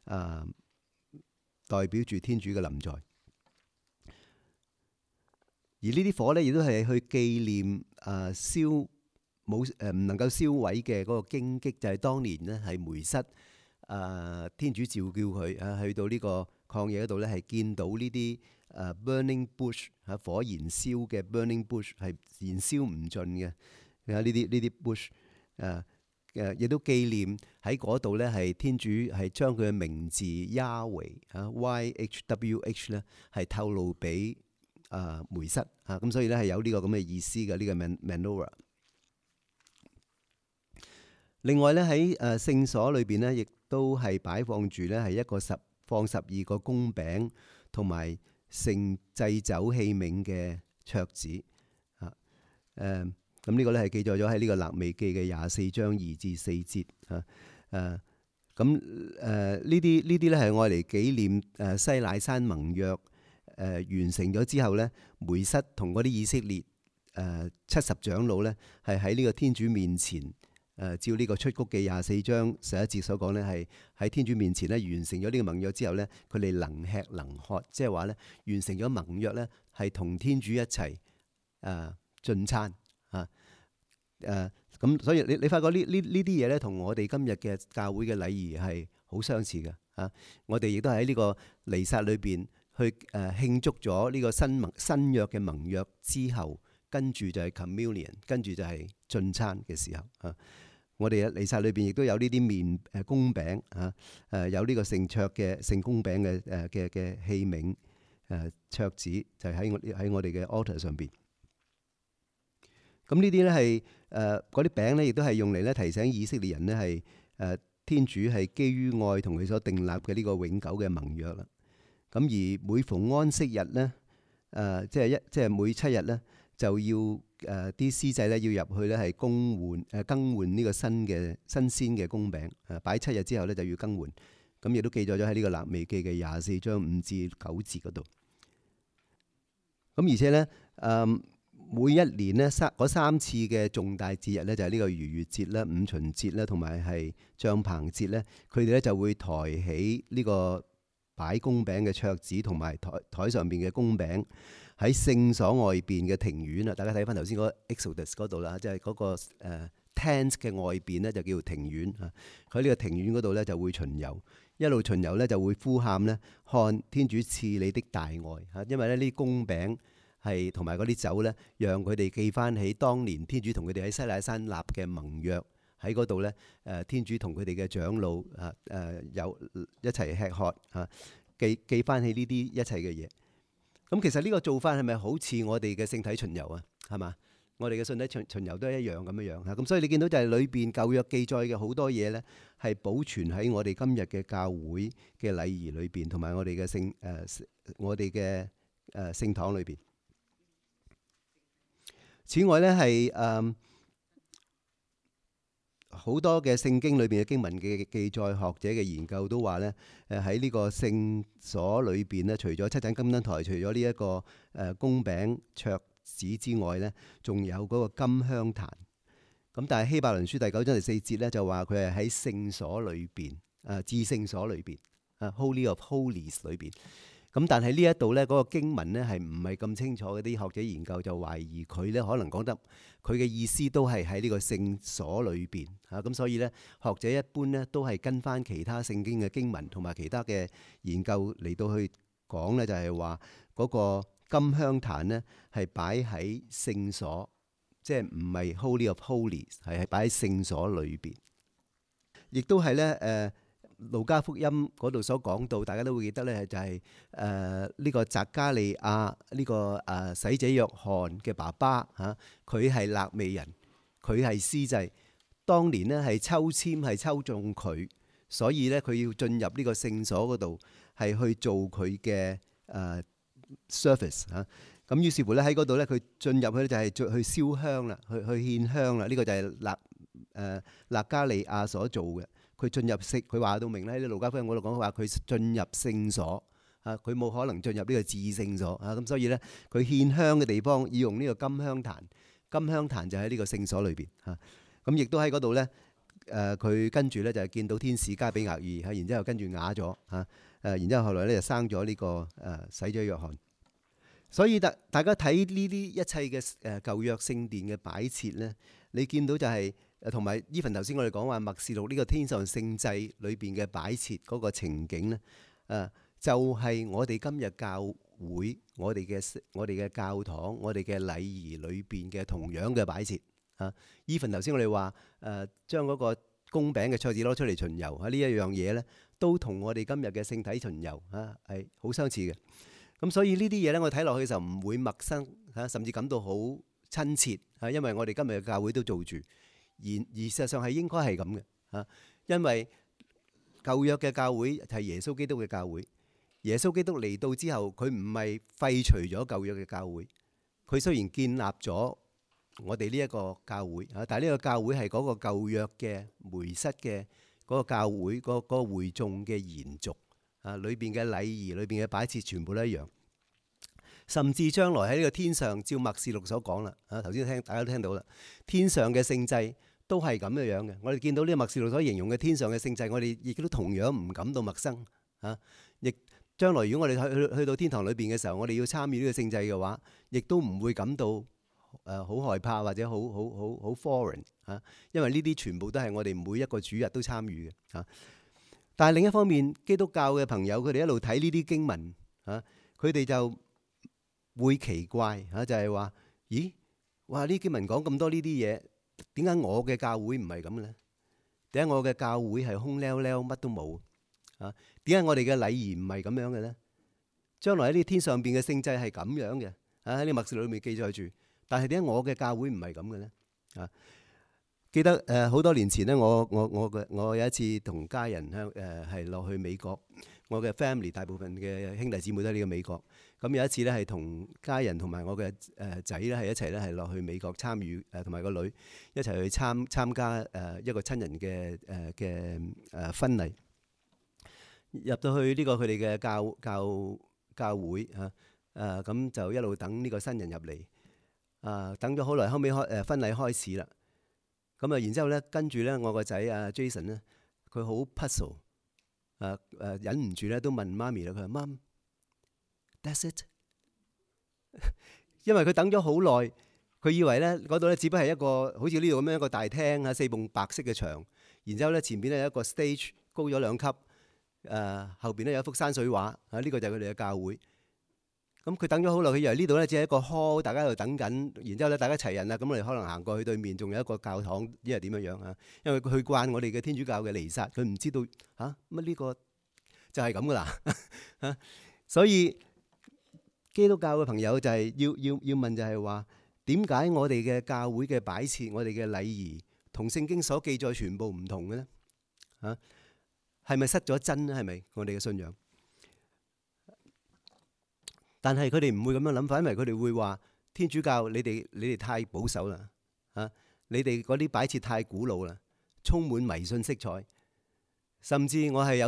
代表住天主嘅臨在。而呢啲火咧亦都係去紀念唔能夠燒毀嘅嗰個荊棘，就係當年呢係梅瑟天主召叫佢去到呢個曠野嗰度咧，係見到呢啲burning bush 火燃燒嘅 burning bush 係燃燒唔盡嘅。呢啲 bush 亦都紀念喺嗰度咧，係天主係將佢嘅名字 Yahweh YHWH 咧係透露俾梅瑟咁，所以咧係有呢個咁嘅意思嘅呢個 Menorah。另外咧喺聖所裏邊咧，亦都係擺放住咧係一個放12個供餅同埋盛祭酒器皿嘅桌子咁呢個咧係記載咗喺呢個肋未記嘅24章2至4節咁呢啲咧係愛嚟紀念西乃山盟約完成咗之後咧，梅瑟同嗰啲以色列70長老咧係喺呢個天主面前照呢個出谷記24章11節所講咧，係喺天主面前咧完成咗呢個盟約之後咧，佢哋能吃能喝，即係話咧完成咗盟約咧係同天主一齊進餐啊。咁所以你發覺呢啲嘢咧，同我哋今日嘅教會嘅禮儀係好相似嘅啊！我哋亦都喺呢個彌撒裏邊去慶祝咗呢個新約嘅盟約之後，跟住就係 communion， 跟住就係進餐嘅時候啊！我哋喺彌撒裏邊亦都有呢啲麵供餅啊，有呢個聖桌嘅聖供餅嘅器皿桌子，就係喺我哋嘅 altar 上邊。咁呢啲咧係嗰啲餅咧，亦都係用嚟咧提醒以色列人咧係天主係基於愛同佢所訂立嘅呢個永久嘅盟約啦。咁而每逢安息日咧，即係每7日咧，就要啲司祭咧要入去咧係更換呢個新鮮嘅供餅，擺7日之後咧就要更換。咁亦都記載咗喺呢個肋未記嘅24章5至9節嗰度。咁而且咧每一年咧嗰3次嘅重大節日咧，就係呢個逾越節啦、五旬節啦，同埋係帳棚節咧，佢哋咧就會抬起呢個擺供餅嘅桌子，同埋台上邊嘅供餅喺聖所外邊嘅庭院啊！大家睇翻頭先嗰個 Exodus 嗰度啦，即係嗰個tent 嘅外邊咧就叫做庭院啊。佢喺呢個庭院嗰度咧就會巡遊，一路巡遊咧就會呼喊咧，看天主賜你的大愛嚇，因為咧呢啲供餅係同埋嗰啲酒咧，讓佢哋記翻起當年天主同佢哋喺西乃山立嘅盟約，喺嗰度咧天主同佢哋嘅長老有一齊吃喝嚇，記翻起呢啲一切嘅嘢。咁其實呢個做法係咪好似我哋嘅聖體巡遊啊？係嘛？我哋嘅聖體巡遊都係一樣咁樣嚇。咁所以你見到就係裏邊舊約記載嘅好多嘢咧，係保存喺我哋今日嘅教會嘅禮儀裏邊，同埋我哋嘅聖堂裏邊。此外咧，係好多嘅聖經裏邊嘅經文嘅記載，學者嘅研究都話咧，喺呢個聖所裏邊咧，除咗七盞金燈台，除咗呢一個供餅桌子之外咧，仲有嗰個金香壇。咁但係希伯倫書第9章第4節咧，就話佢係喺聖所裏邊至聖所裏邊Holy of Holies 裏邊。咁但係呢一度咧，嗰個經文咧係唔係咁清楚？嗰啲學者研究就懷疑佢咧可能講得佢嘅意思都係喺呢個聖所裏邊嚇。咁所以咧，學者一般咧都係跟翻其他聖經嘅經文同埋其他嘅研究嚟到去講咧，就係話嗰個金香壇咧係擺喺聖所，即係唔係 Holy of Holies，係擺喺聖所裏邊，亦都係咧路加福音嗰度所講到，大家都會記得咧，就係呢個匝加利亞呢個洗者約翰嘅爸爸嚇，佢係肋未人，佢係司祭，當年呢係抽籤係抽中佢，所以咧佢要進入呢個聖所嗰度係去做佢嘅service 嚇。咁於是乎咧喺嗰度咧，佢進入去咧就係去燒香啦，去獻香啦。呢個就係肋加利亞所做嘅。佢進入佢話到明咧喺路加福音嗰度講話，佢進入聖所啊，佢冇可能進入呢個至聖所啊。咁所以咧，佢獻香嘅地方要用呢個金香壇，金香壇就喺呢個聖所裏邊嚇。咁亦都喺嗰度咧，佢跟住咧就係見到天使加俾額爾嚇，然之後跟住啞咗嚇，然之後後來咧就生咗呢個洗者約翰。所以大家睇呢啲一切嘅舊約聖殿嘅擺設咧，你見到就係同埋even頭先我哋講話默示錄呢個天上聖祭裏邊嘅擺設嗰個情景咧，就係我哋今日教會我哋嘅教堂我哋嘅禮儀裏邊嘅同樣嘅擺設啊。even頭先我哋話將嗰個供餅嘅桌子攞出嚟巡遊啊，呢一樣嘢咧都同我哋今日嘅聖體巡遊啊係好相似嘅。咁所以呢啲嘢咧，我睇落去嘅時候唔會陌生嚇，甚至感到好親切嚇，因為我哋今日嘅教會都做住，而事實上係應該係咁嘅嚇，因為舊約嘅教會係耶穌基督嘅教會，耶穌基督嚟到之後，佢唔係廢除咗舊約嘅教會，佢雖然建立咗我哋呢一個教會嚇，但係呢個教會係嗰個舊約嘅梅瑟嘅嗰個教會嗰個會眾嘅延續啊，裏邊嘅禮儀、裏邊嘅擺設全部都一樣。甚至將來喺呢個天上，照默示錄所講啦，啊頭先大家都聽到啦，天上嘅聖祭都係咁嘅樣嘅。我哋見到呢個默示錄所形容嘅天上嘅聖祭，我哋亦都同樣唔感到陌生啊！亦將來如果我哋去到天堂裏邊嘅時候，我哋要參與呢個聖祭嘅話，亦都唔會感到好害怕或者好 foreign 啊，因為呢啲全部都係我哋每一個主日都參與嘅啊。但係另一方面，基督教嘅朋友佢哋一路睇呢啲經文啊，佢哋就會奇怪嚇，就係話：咦，哇！呢經文講咁多呢啲嘢，點解我嘅教會唔係咁嘅咧？點解我嘅教會係空溜溜，乜都冇啊？點解我哋嘅禮儀唔係咁樣嘅咧？將來喺呢天上邊嘅聖祭係咁樣嘅啊，喺呢默示錄裏面記載住，但係點解我嘅教會唔係咁嘅咧？啊，記得好多年前咧，我有一次同家人係落去美國，我嘅 family 大部分嘅兄弟姊妹都喺呢個美國。咁有一次咧，係同家人同埋我嘅仔咧，係一齊咧，係落去美國參與同埋個女一齊去參加一個親人嘅婚禮。入到去呢個佢哋嘅教會嚇，咁就一路等呢個新人入嚟等咗好耐，後尾婚禮開始啦。咁然之後咧，跟住咧，我個仔Jason 咧，佢好 puzzle 忍唔住咧，都問媽咪啦，佢話：Mom，that's it？ 因為佢等咗好耐，佢以為咧嗰度咧只不過係一個好似呢度咁樣一個大廳啊，4埲白色嘅牆，然之後咧前邊咧有一個 stage 高咗2級，後邊咧有一幅山水畫呢個就係佢哋嘅教會。咁佢等咗好耐，佢以為呢度咧只係一個 hall，大家喺度等緊，然之後咧大家齊人啦，咁我哋可能行過去對面仲有一個教堂，因為點樣啊？因為佢去慣我哋嘅天主教嘅彌撒，佢唔知道乜呢個就係咁噶啦。所以基督教嘅朋友就係要問，就係話點解我哋嘅教會嘅擺設、我哋嘅禮儀同聖經所記載全部唔同嘅咧？係咪失咗真咧？係咪我哋嘅信仰？但係佢哋唔會咁樣諗法，因為佢哋會話天主教你哋太保守啦，你哋嗰啲擺設太古老啦，充滿迷信色彩。甚至我係有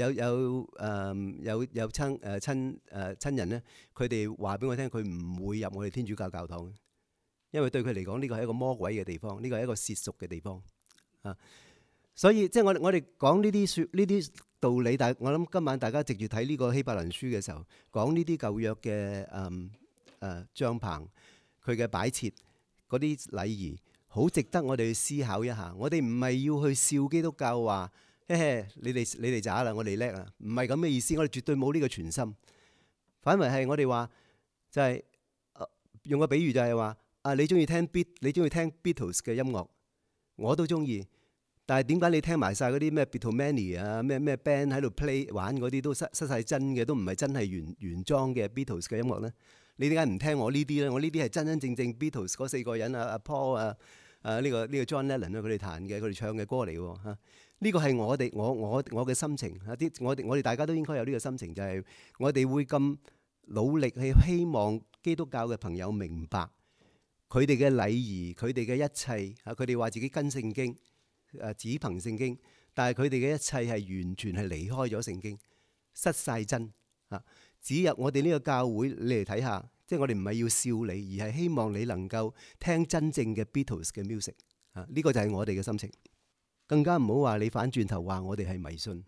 親人咧，佢哋話俾我聽，佢唔會入我哋天主教教堂，因為對佢嚟講呢個係一個魔鬼嘅地方，呢個係一個褻瀆嘅地方啊。所以即係我哋講呢啲道理，但係我諗今晚大家藉住睇呢個希伯來書嘅時候，講呢啲舊約嘅帳篷，佢嘅擺設嗰啲禮儀，好值得我哋去思考一下。我哋唔係要去笑基督教話，嘿嘿，你哋渣啦，我哋叻啦，唔係咁嘅意思。我哋絕對冇呢個全心，反為係我哋話就係用個比喻就係話你中意聽 Beatles 嘅音樂，我都中意。但係點解你聽埋晒嗰啲咩 Beatlemania 啊，咩 band 喺度 play 玩嗰啲都失晒真嘅，都唔係真係原裝嘅 Beatles 嘅音樂咧？你點解唔聽我呢啲咧？我呢啲係真真正正 Beatles 嗰4個人阿 Paul 呢個 John Lennon 佢哋彈嘅，佢哋唱嘅歌嚟喎嚇。呢個係我嘅心情啊！我哋大家都應該有呢個心情，就係我哋會咁努力去希望基督教嘅朋友明白佢哋嘅禮儀，佢哋嘅一切佢哋話自己跟聖經。只憑聖經，但係佢哋嘅一切係完全係離開咗聖經，失晒真啊！只有我哋呢個教會，你嚟睇下，即係我哋唔係要笑你，而係希望你能夠聽真正嘅 Beatles 嘅 music 啊！呢個就係我哋嘅心情。更加唔好話你反轉頭話我哋係迷信。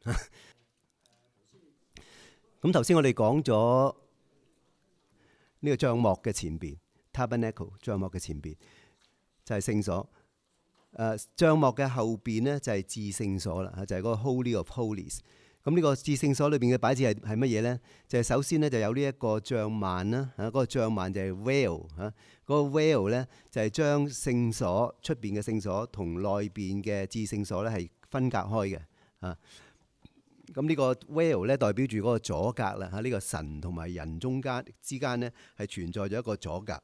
咁頭先我哋講咗呢個帳幕嘅前邊 Tabernacle 帳幕嘅前邊就係聖所。帳幕嘅後邊呢，就係至聖所啦，就係嗰個 Holy of Holies。咁呢個至聖所裏邊嘅擺設係乜嘢呢？就係首先呢，就有呢一個帳幔啦，嗰個帳幔就係 veil 嗰個 veil 呢，就係將聖所出邊嘅聖所同內邊嘅至聖所呢係分隔開嘅。咁呢個 veil 呢，代表住嗰個阻隔啦，呢個神同埋人之間呢，係存在咗一個阻隔。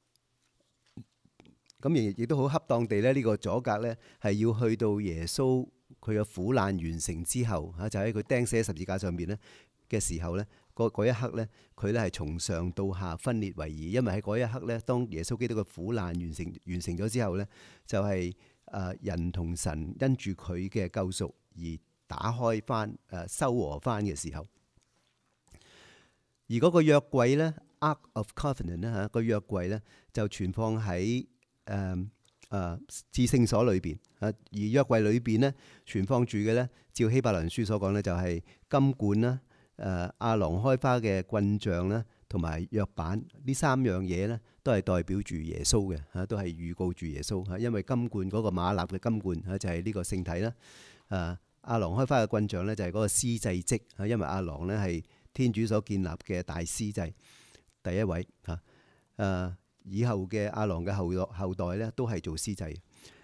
咁亦都好恰當地咧，呢個阻隔咧係要去到耶穌佢嘅苦難完成之後就喺佢釘死喺十字架上邊咧嘅時候咧，嗰一刻咧，佢咧係從上到下分裂為二，因為喺嗰一刻咧，當耶穌基督嘅苦難完成咗之後咧，就係人同神因住佢嘅救贖而打開翻修和翻嘅時候。而嗰個約櫃咧 Ark of Covenant 咧嚇，個約櫃咧就存放喺至聖所裏邊啊。而約櫃裏邊咧存放住嘅咧，照希伯來人書所講咧，就係金冠啦、亞郎開花嘅棍杖啦，同埋約版呢3樣嘢咧，都係代表住耶穌嘅嚇，都係預告住耶穌嚇。因為金冠嗰個馬納嘅金冠嚇就係呢個聖體啦。亞郎開花嘅棍杖咧就係嗰個司祭職嚇，因為亞郎咧係天主所建立嘅大司祭第一位嚇。以後嘅亞郎嘅後代咧都係做司祭。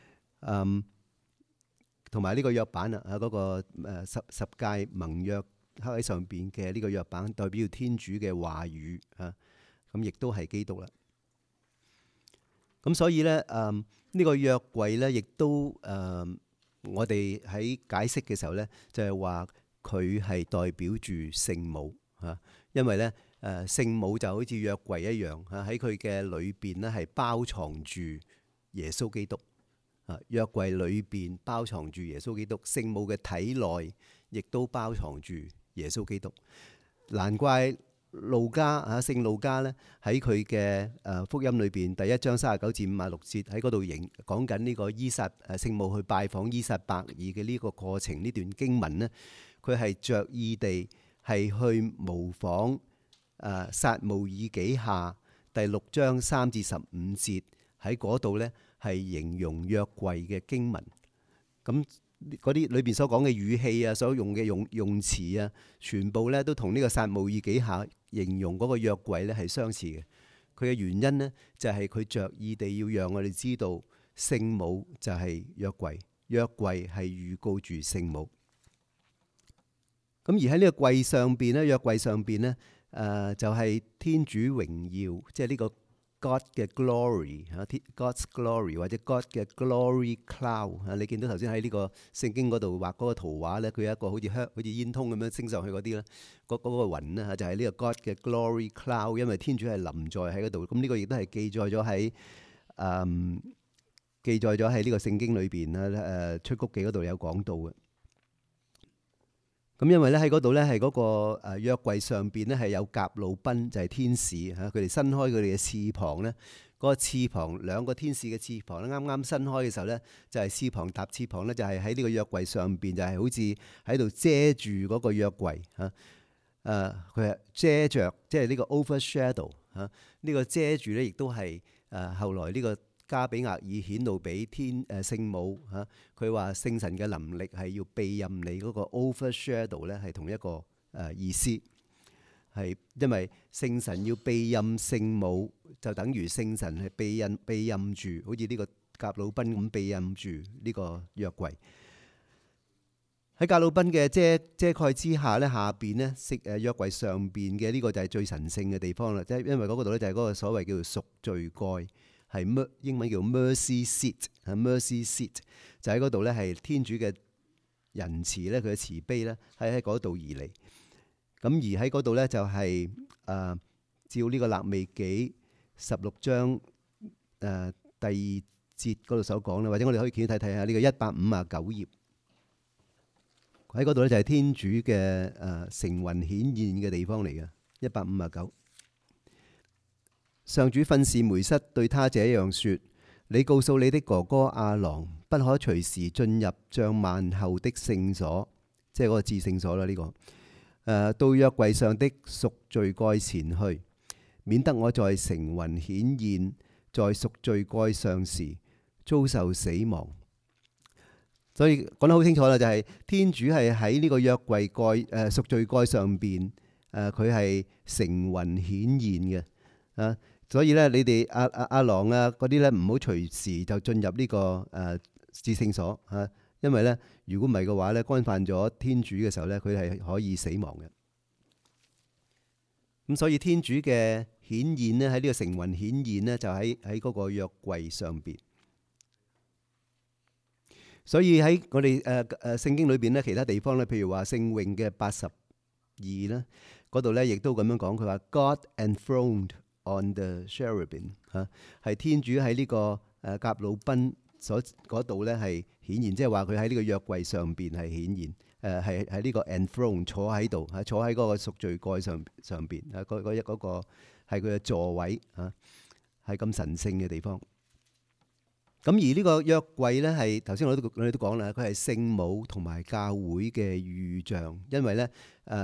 同埋呢個約版啊，嗰個十誡盟約刻喺上邊嘅呢個約版，代表天主嘅話語啊。咁亦都係基督啦。咁所以咧，呢個約櫃咧，亦都我哋喺解釋嘅時候咧，就係話佢係代表住聖母嚇，因為咧聖母就好似約櫃一樣嚇，喺佢嘅裏邊咧係包藏住耶穌基督啊。約櫃裏邊包藏住耶穌基督，聖母嘅體內亦都包藏住耶穌基督。難怪路加聖路加咧喺佢嘅福音裏邊第1章39至56節喺嗰度講緊呢個聖母去拜訪依撒伯爾嘅呢個過程，呢段經文呢，佢係着意地係去模仿撒慕爾紀下第6章3至15節喺嗰度呢係形容約櫃嘅經文。咁嗰啲裏邊所講嘅語氣啊，所用嘅用詞啊，全部咧都同呢個撒慕爾紀下形容嗰個約櫃咧係相似嘅。佢嘅原因呢，就係佢着意地要讓我哋知道聖母就係約櫃，約櫃係預告住聖母。咁而喺呢個櫃上邊咧，約櫃上邊咧就係天主榮耀，即係呢個God 嘅 glory 嚇，God's glory 或者 God 嘅 glory cloud 嚇。你見到頭先喺呢個聖經嗰度畫嗰個圖畫咧，佢有一個好似煙囪咁樣升上去嗰啲咧，嗰個雲咧嚇就係呢個 God 嘅 glory cloud，因為天主係臨在喺嗰度。咁呢個亦都係記載咗喺呢個聖經裏邊啦，出谷記嗰度有講到嘅。咁因為咧喺嗰度咧係嗰個約櫃上邊咧係有革魯賓，就係天使嚇，佢哋伸開佢哋嘅翅膀咧，嗰個翅膀兩個天使嘅翅膀咧啱啱伸開嘅時候咧，就係翅膀搭翅膀咧，就係喺呢個約櫃上邊，就係好似喺度遮住嗰個約櫃嚇。佢係遮着，即係呢個 overshadow 嚇。呢個遮住咧，亦都係後來呢個加比額爾顯露俾聖母嚇，佢話聖神嘅能力係要庇蔭你嗰個 overshadow 咧，係同一個意思，係因為聖神要庇蔭聖母，就等於聖神係庇蔭住，好似呢個革魯賓咁庇蔭住呢個約櫃。喺革魯賓嘅遮蓋之下咧，下邊咧約櫃上邊嘅呢個就係最神聖嘅地方啦，即係因為嗰度咧就係嗰個所謂叫做贖罪蓋。係英文叫 mercy seat，mercy seat 就喺嗰度咧，係天主嘅仁慈咧，佢嘅慈悲咧，喺嗰度而嚟。咁而喺嗰度咧就係照呢個肋未紀16章第2節嗰度所講啦，或者我哋可以睇睇下呢個159頁喺嗰度咧就係天主嘅成雲顯現嘅地方嚟嘅。159。上主訓示梅瑟對他這樣說：你告訴你的哥哥亞郎，不可隨時進入帳幔後的聖所，即係嗰個至聖所啦。呢個到約櫃上的贖罪蓋前去，免得我在成雲顯現在贖罪蓋上時遭受死亡。所以講得好清楚啦，就係天主係喺呢個約櫃蓋贖罪蓋上邊，佢係成雲顯現嘅。所以咧，你哋亞郎嗰啲咧，唔好隨時就進入呢個至聖所嚇，因為咧，如果唔係嘅話咧，干犯咗天主嘅時候咧，佢係可以死亡嘅。咁所以天主嘅顯現咧，喺呢個成雲顯現咧，就喺嗰個約櫃上邊。所以喺我哋聖經裏邊咧，其他地方咧，譬如話聖詠嘅82咧，嗰度咧亦都咁樣講，佢話 God enthroned on the cherubim 嚇，係天主喺呢個革魯賓嗰度咧係顯現，即係話佢喺呢個約櫃上邊係顯現，係喺呢個 enthroned 坐喺度，坐喺嗰個贖罪蓋上邊，嗰個係佢嘅座位嚇，係咁神聖嘅地方。咁而呢個約櫃咧，係頭先我哋都講啦，佢係聖母同埋教會嘅預象，因為咧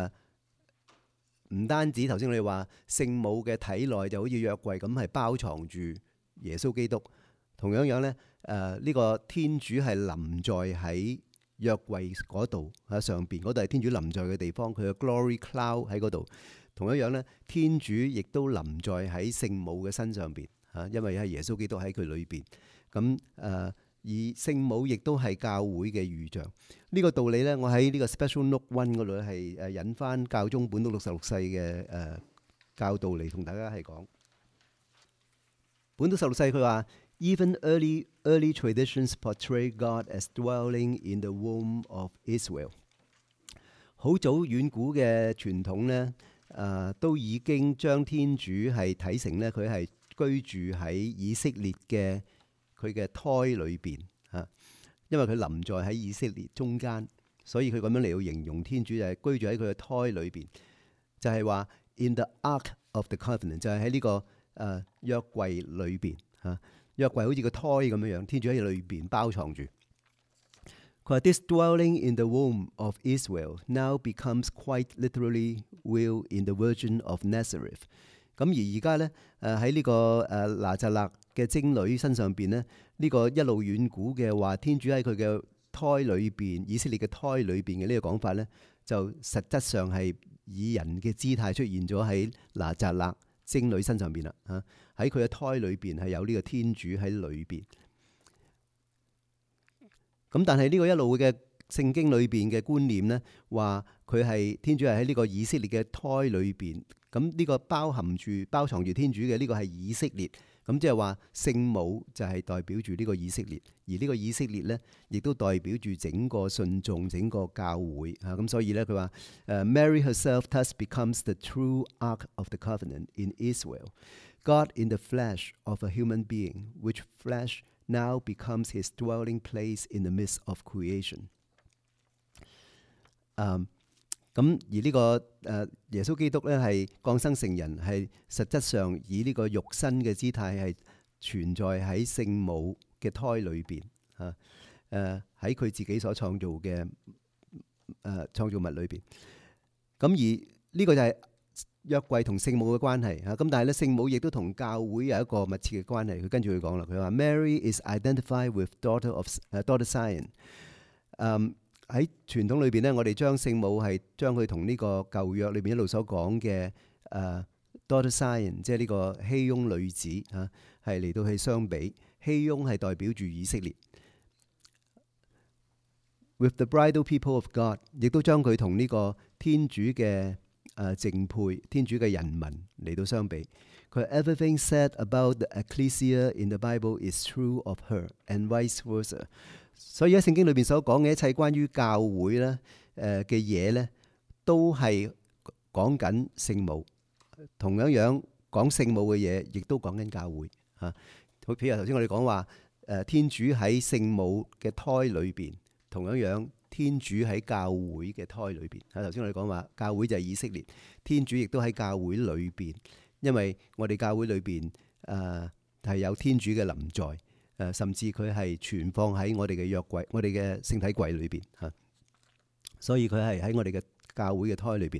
唔單止頭先我哋話聖母嘅體內就好似約櫃咁係包藏住耶穌基督，同樣咧呢個天主係臨在喺約櫃嗰度上邊，嗰度係天主臨在嘅地方，佢嘅 glory cloud 喺嗰度。同樣咧，天主亦都臨在喺聖母嘅身上邊嚇，因為係耶穌基督喺佢裏邊。咁而聖母亦都係教會嘅預象。呢個道理咧，我喺呢個 Special Note 1嗰度咧係引翻教宗本篤16世嘅教導嚟同大家係講。本篤16世佢話：Even early traditions portray God as dwelling in the womb of Israel。好早遠古嘅傳統咧，都已經將天主係睇成咧，佢係居住喺以色列嘅佢嘅胎裏邊嚇，因為佢臨在喺以色列中間，所以佢咁樣嚟到形容天主就係居住喺佢嘅胎裏邊，就係話 in the ark of the covenant， 就係喺呢個約櫃裏邊嚇，約櫃好似個胎咁樣樣，天主喺裏邊包藏住。佢話 This dwelling in the womb of Israel now becomes quite literally will in the Virgin of Nazareth。咁而家咧喺呢個拿撒勒嘅貞女身上邊咧，呢個一路遠古嘅話，天主喺佢嘅胎裏邊，以色列嘅胎裏邊嘅呢個講法咧，就實質上係以人嘅姿態出現咗喺拿撒勒貞女身上邊啦嚇，喺佢嘅胎裏邊係有呢個天主喺裏邊。咁但係呢個一路嘅聖經裏邊嘅觀念咧，話佢係天主係喺呢個以色列嘅胎裏邊。咁呢個包藏住天主嘅呢個係以色列，咁即係話聖母就係代表住呢個以色列，而呢個以色列咧，亦都代表住整個信眾、整個教會嚇。咁所以咧，佢話Mary herself thus becomes the true ark of the covenant in Israel, God in the flesh of a human being, which flesh now becomes his dwelling place in the midst of creation。咁而呢個耶穌基督咧係降生成人，係實質上以呢個肉身嘅姿態係存在喺聖母嘅胎裏邊嚇，喺佢自己所創造嘅創造物裏邊。咁而呢個就係約櫃同聖母嘅關係嚇。咁但係咧，聖母亦都同教會有一個密切嘅關係。佢跟住佢講啦，佢話 Mary is identified with daughter Zion。喺傳統裏邊咧，我哋將聖母係將佢同呢個舊約裏邊一路所講嘅daughter Zion， 即係呢個熙雍女子嚇，係嚟到去相比。熙雍係代表住以色列 ，with the bridal people of God， 亦都將佢同呢個天主嘅淨配、天主嘅人民嚟到相比。佢 Everything said about the ecclesia in the Bible is true of her and vice versa。所以喺聖經裏邊所講嘅一切關於教會咧嘅嘢咧，都係講緊聖母。同樣講聖母嘅嘢，亦都講緊教會嚇。譬如頭先我哋講話天主喺聖母嘅胎裏邊，同樣天主喺教會嘅胎裏邊。頭先我哋講話教會就係以色列，天主亦都喺教會裏邊，因為我哋教會裏邊係有天主嘅臨在。甚至佢係存放喺我哋嘅約櫃、我哋嘅聖體櫃裏邊嚇，所以佢係喺我哋嘅教會嘅胎裏邊。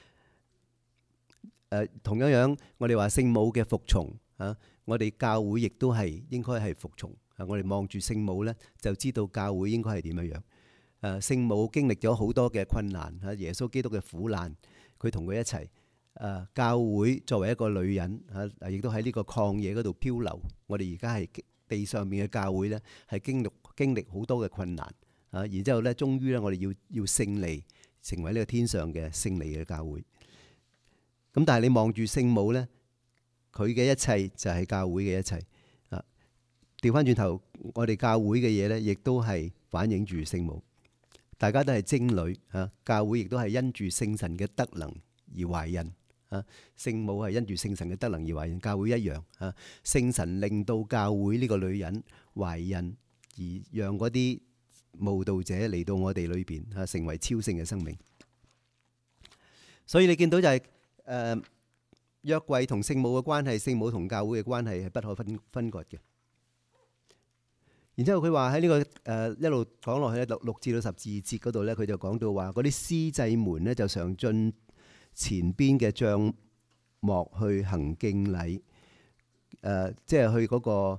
同樣我哋話聖母嘅服從嚇，我哋教會亦都係應該係服從。我哋望住聖母咧，就知道教會應該係點樣樣。聖母經歷咗好多嘅困難嚇，耶穌基督嘅苦難，佢同佢一齊。教會作為一個女人嚇，亦都喺呢個曠野嗰度漂流。我哋而家係地上面嘅教會咧，係經歷好多嘅困難啊，然之後咧，終於咧，我哋要勝利，成為呢個天上嘅勝利嘅教會。咁但係你望住聖母咧，佢嘅一切就係教會嘅一切啊。調翻轉頭，我哋教會嘅嘢咧，亦都係反映住聖母。大家都係貞女啊，教會亦都係因住聖神嘅德能而懷孕。聖母係因住聖神嘅德能而懷孕，教會一樣啊。聖神令到教會呢個女人懷孕，而讓嗰啲慕道者嚟到我哋裏邊嚇，成為超性嘅生命。所以你見到就係約櫃同聖母嘅關係，聖母同教會嘅關係係不可分割嘅。然之後佢話喺呢個一路講落去咧，6至到12節嗰度咧，佢就講到話嗰啲司祭們咧就常進前邊嘅帳幕去行敬禮，即係去嗰個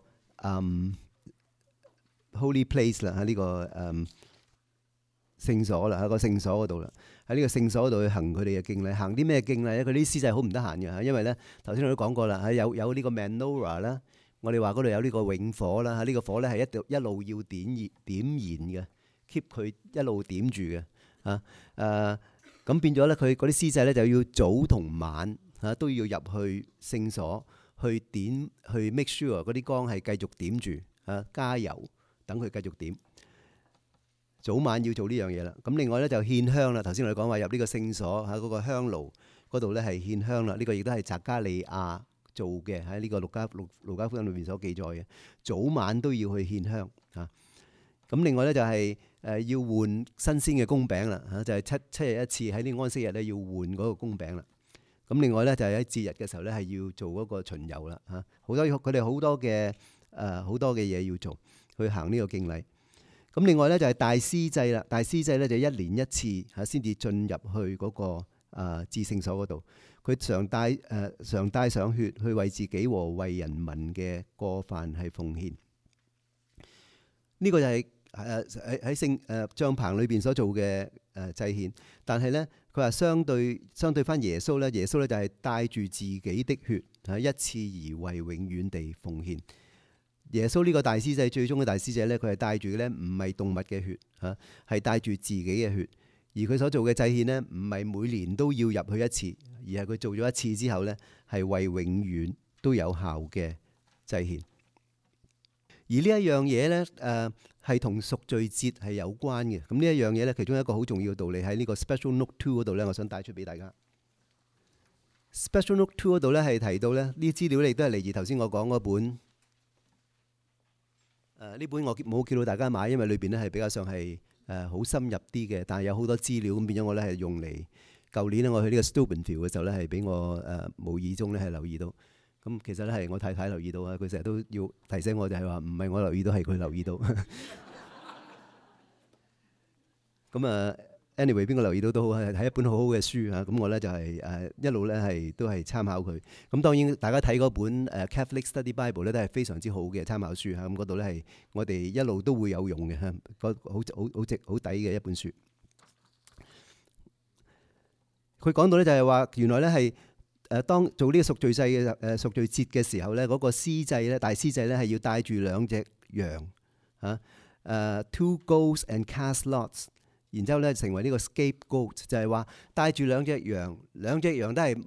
Holy Place 啦，喺呢個聖所啦，喺個聖所嗰度啦，喺呢個聖所嗰度去行佢哋嘅敬禮。行啲咩敬禮咧？佢啲司祭好唔得閒嘅，因為咧頭先我都講過啦，有呢個 Menorah 啦。我哋話嗰度有呢個永火啦，呢個火咧係一路要點燃嘅 ，keep 佢一路點住嘅。咁變咗咧，佢嗰啲司祭咧就要早同晚都要入去聖所去點，去 make sure 嗰啲光係繼續點住，加油等佢繼續點。早晚要做呢樣嘢啦。咁另外咧就獻香啦。頭先我哋講話入呢個聖所喺嗰個香爐嗰度咧係獻香啦。呢個亦都係匝加利亞做嘅，喺呢個路加福音裏面所記載嘅，早晚都要去獻香嚇。咁另外咧就係要換新鮮嘅公餅啦嚇，就係七日一次喺呢安息日咧要換嗰個公餅啦。咁另外咧就係喺節日嘅時候咧係要做嗰個巡遊啦嚇，佢哋好多嘅嘢要做去行呢個敬禮。咁另外咧就係大司祭啦，大司祭咧就1年1次嚇先至進入去嗰個至聖所嗰度。佢常帶上血去為自己和為人民嘅過犯係奉獻。呢個就係喺聖帳棚裏邊所做嘅祭獻。但係咧，佢話相對翻耶穌咧，耶穌咧就係帶住自己的血一次而為永遠地奉獻。耶穌呢個大司祭，最終嘅大司祭咧，佢係帶住咧唔係動物嘅血嚇，係帶住自己嘅血。而佢所做嘅祭獻呢，唔係每年都要入去一次，而係佢做咗一次之後呢，係為永遠都有效嘅祭獻。而呢一樣嘢呢，係同贖罪節係有關嘅。咁呢一樣嘢呢，其中一個好重要嘅道理喺呢個 Special Note 2嗰度呢，我想帶出俾大家。Special Note 2嗰度呢係提到呢啲資料亦都係嚟自頭先我講嗰本。呢本我冇叫到大家買，因為裏邊呢係比較上係好深入啲嘅，但係有好多資料咁變咗我咧係用嚟。舊年咧我去呢個 Steubenville 嘅時候咧係俾我無意中咧係留意到。咁其實咧係我太太留意到啊，佢成日都要提醒我，就係話唔係我留意到，係佢留意到。咁anyway 邊個留意到都好，係一本好好嘅書嚇。咁我咧就係一路咧係都係參考佢。咁當然大家睇嗰本Catholic Study Bible 咧都係非常之好嘅參考書嚇。咁嗰度咧係我哋一路都會有用嘅嚇，好值好抵嘅一本書。佢講到咧就係話原來咧係當做呢個贖罪祭嘅贖罪節嘅時候咧，嗰個司祭咧大司祭咧係要帶住2隻羊嚇，2 goats and cast lots。然之後咧，成為呢個 scapegoat，就係話帶住2隻羊，2隻羊都係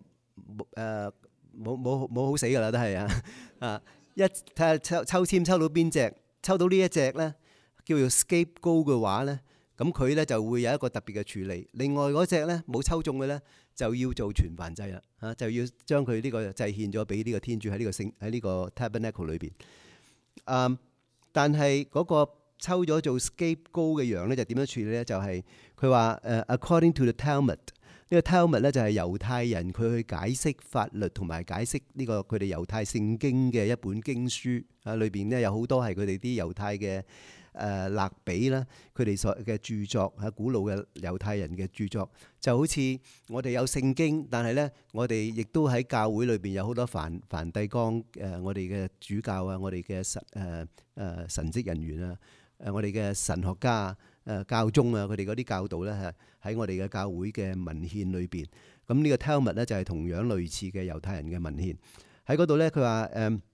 冇好死噶啦，都係一睇下抽籤抽到邊隻，抽到呢一隻咧叫做 scapegoat 嘅話咧，咁佢咧就會有一個特別嘅處理。另外嗰隻咧冇抽中嘅咧就要做全燔祭啦，就要將佢呢個祭獻咗俾呢個天主喺呢個 tabernacle 裏邊。但係嗰個抽咗做 scapegoat 嘅羊咧，就點樣處理咧？就係佢話according to the Talmud， 呢個 Talmud 咧就係猶太人佢去解釋法律同埋解釋呢個佢哋猶太聖經嘅一本經書啊，裏邊咧有好多係佢哋啲猶太嘅勒比啦，佢哋所嘅著作嚇，古老嘅猶太人嘅著作，就好似我哋有聖經，但係咧我哋亦都喺教會裏邊有好多梵蒂岡我哋嘅主教啊，我哋嘅神職人員啊。我哋嘅神學家教宗啊，佢哋嗰啲教導咧喺我哋嘅教會嘅文獻裏邊。咁呢個 Talmud 咧就係同樣類似嘅猶太人嘅文獻。喺嗰度咧，佢話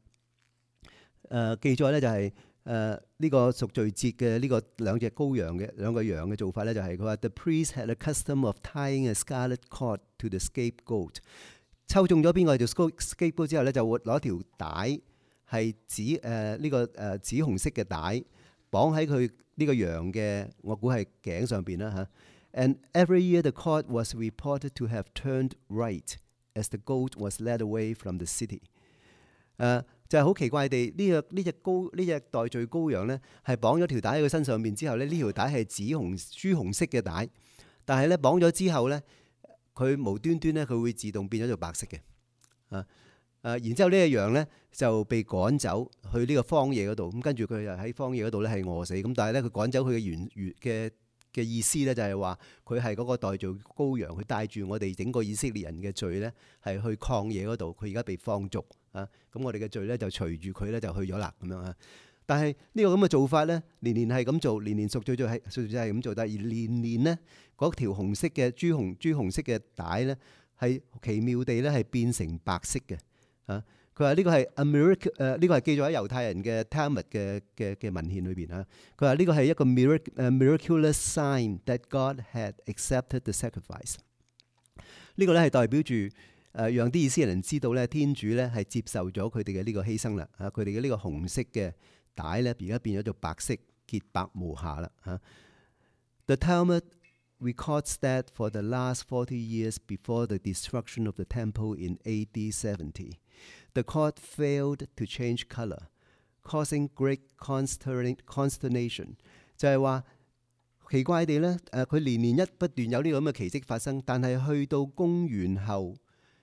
記載咧就係呢個贖罪節嘅呢個2隻羔羊嘅2個羊嘅做法咧，就係佢話 The priest had a custom of tying a scarlet cord to the scapegoat。抽中咗邊個做 scapegoat 之後咧，就會攞條帶係呢個紫紅色嘅帶。綁喺佢呢個羊嘅，我估係頸上邊啦嚇。And every year the cord was reported to have turned right as the goat was led away from the city。 就係好奇怪地呢隻代罪羔羊咧，係綁咗條帶喺佢身上面之後咧，呢條帶係朱紅色嘅帶，但係咧綁咗之後咧，佢無端端咧佢會自動變咗做白色嘅。然之後呢隻羊咧就被趕走去呢個荒野嗰度，咁跟住佢又喺荒野嗰度咧係餓死，咁但係咧佢趕走佢嘅意思咧就係話佢係嗰個代罪羔羊，佢帶住我哋整個以色列人嘅罪咧係去曠野嗰度，佢而家被放逐啊，咁我哋嘅罪咧就隨住佢咧就去咗啦咁樣啊。但係呢個咁嘅做法咧，年年係咁做，年年贖罪係咁做，但係而年年呢，嗰條紅色嘅朱紅色嘅帶咧係奇妙地咧係變成白色嘅。佢話呢個係呢個係記載喺猶太人嘅 Talmud 嘅文獻裏邊啊。佢話呢個係一個 miraculous sign that God had accepted the sacrifice。呢個咧係代表住讓啲以色列人知道咧，天主咧係接受咗佢哋嘅呢個犧牲啦。佢哋嘅呢個紅色嘅帶咧而家變咗做白色，潔白無瑕啦。The Talmud records that for the last 40 years before the destruction of the temple in AD 70, the court failed to change color, causing great consternation。就係話奇怪地咧，佢年年不斷有呢個咁嘅奇蹟發生，但係去到公元後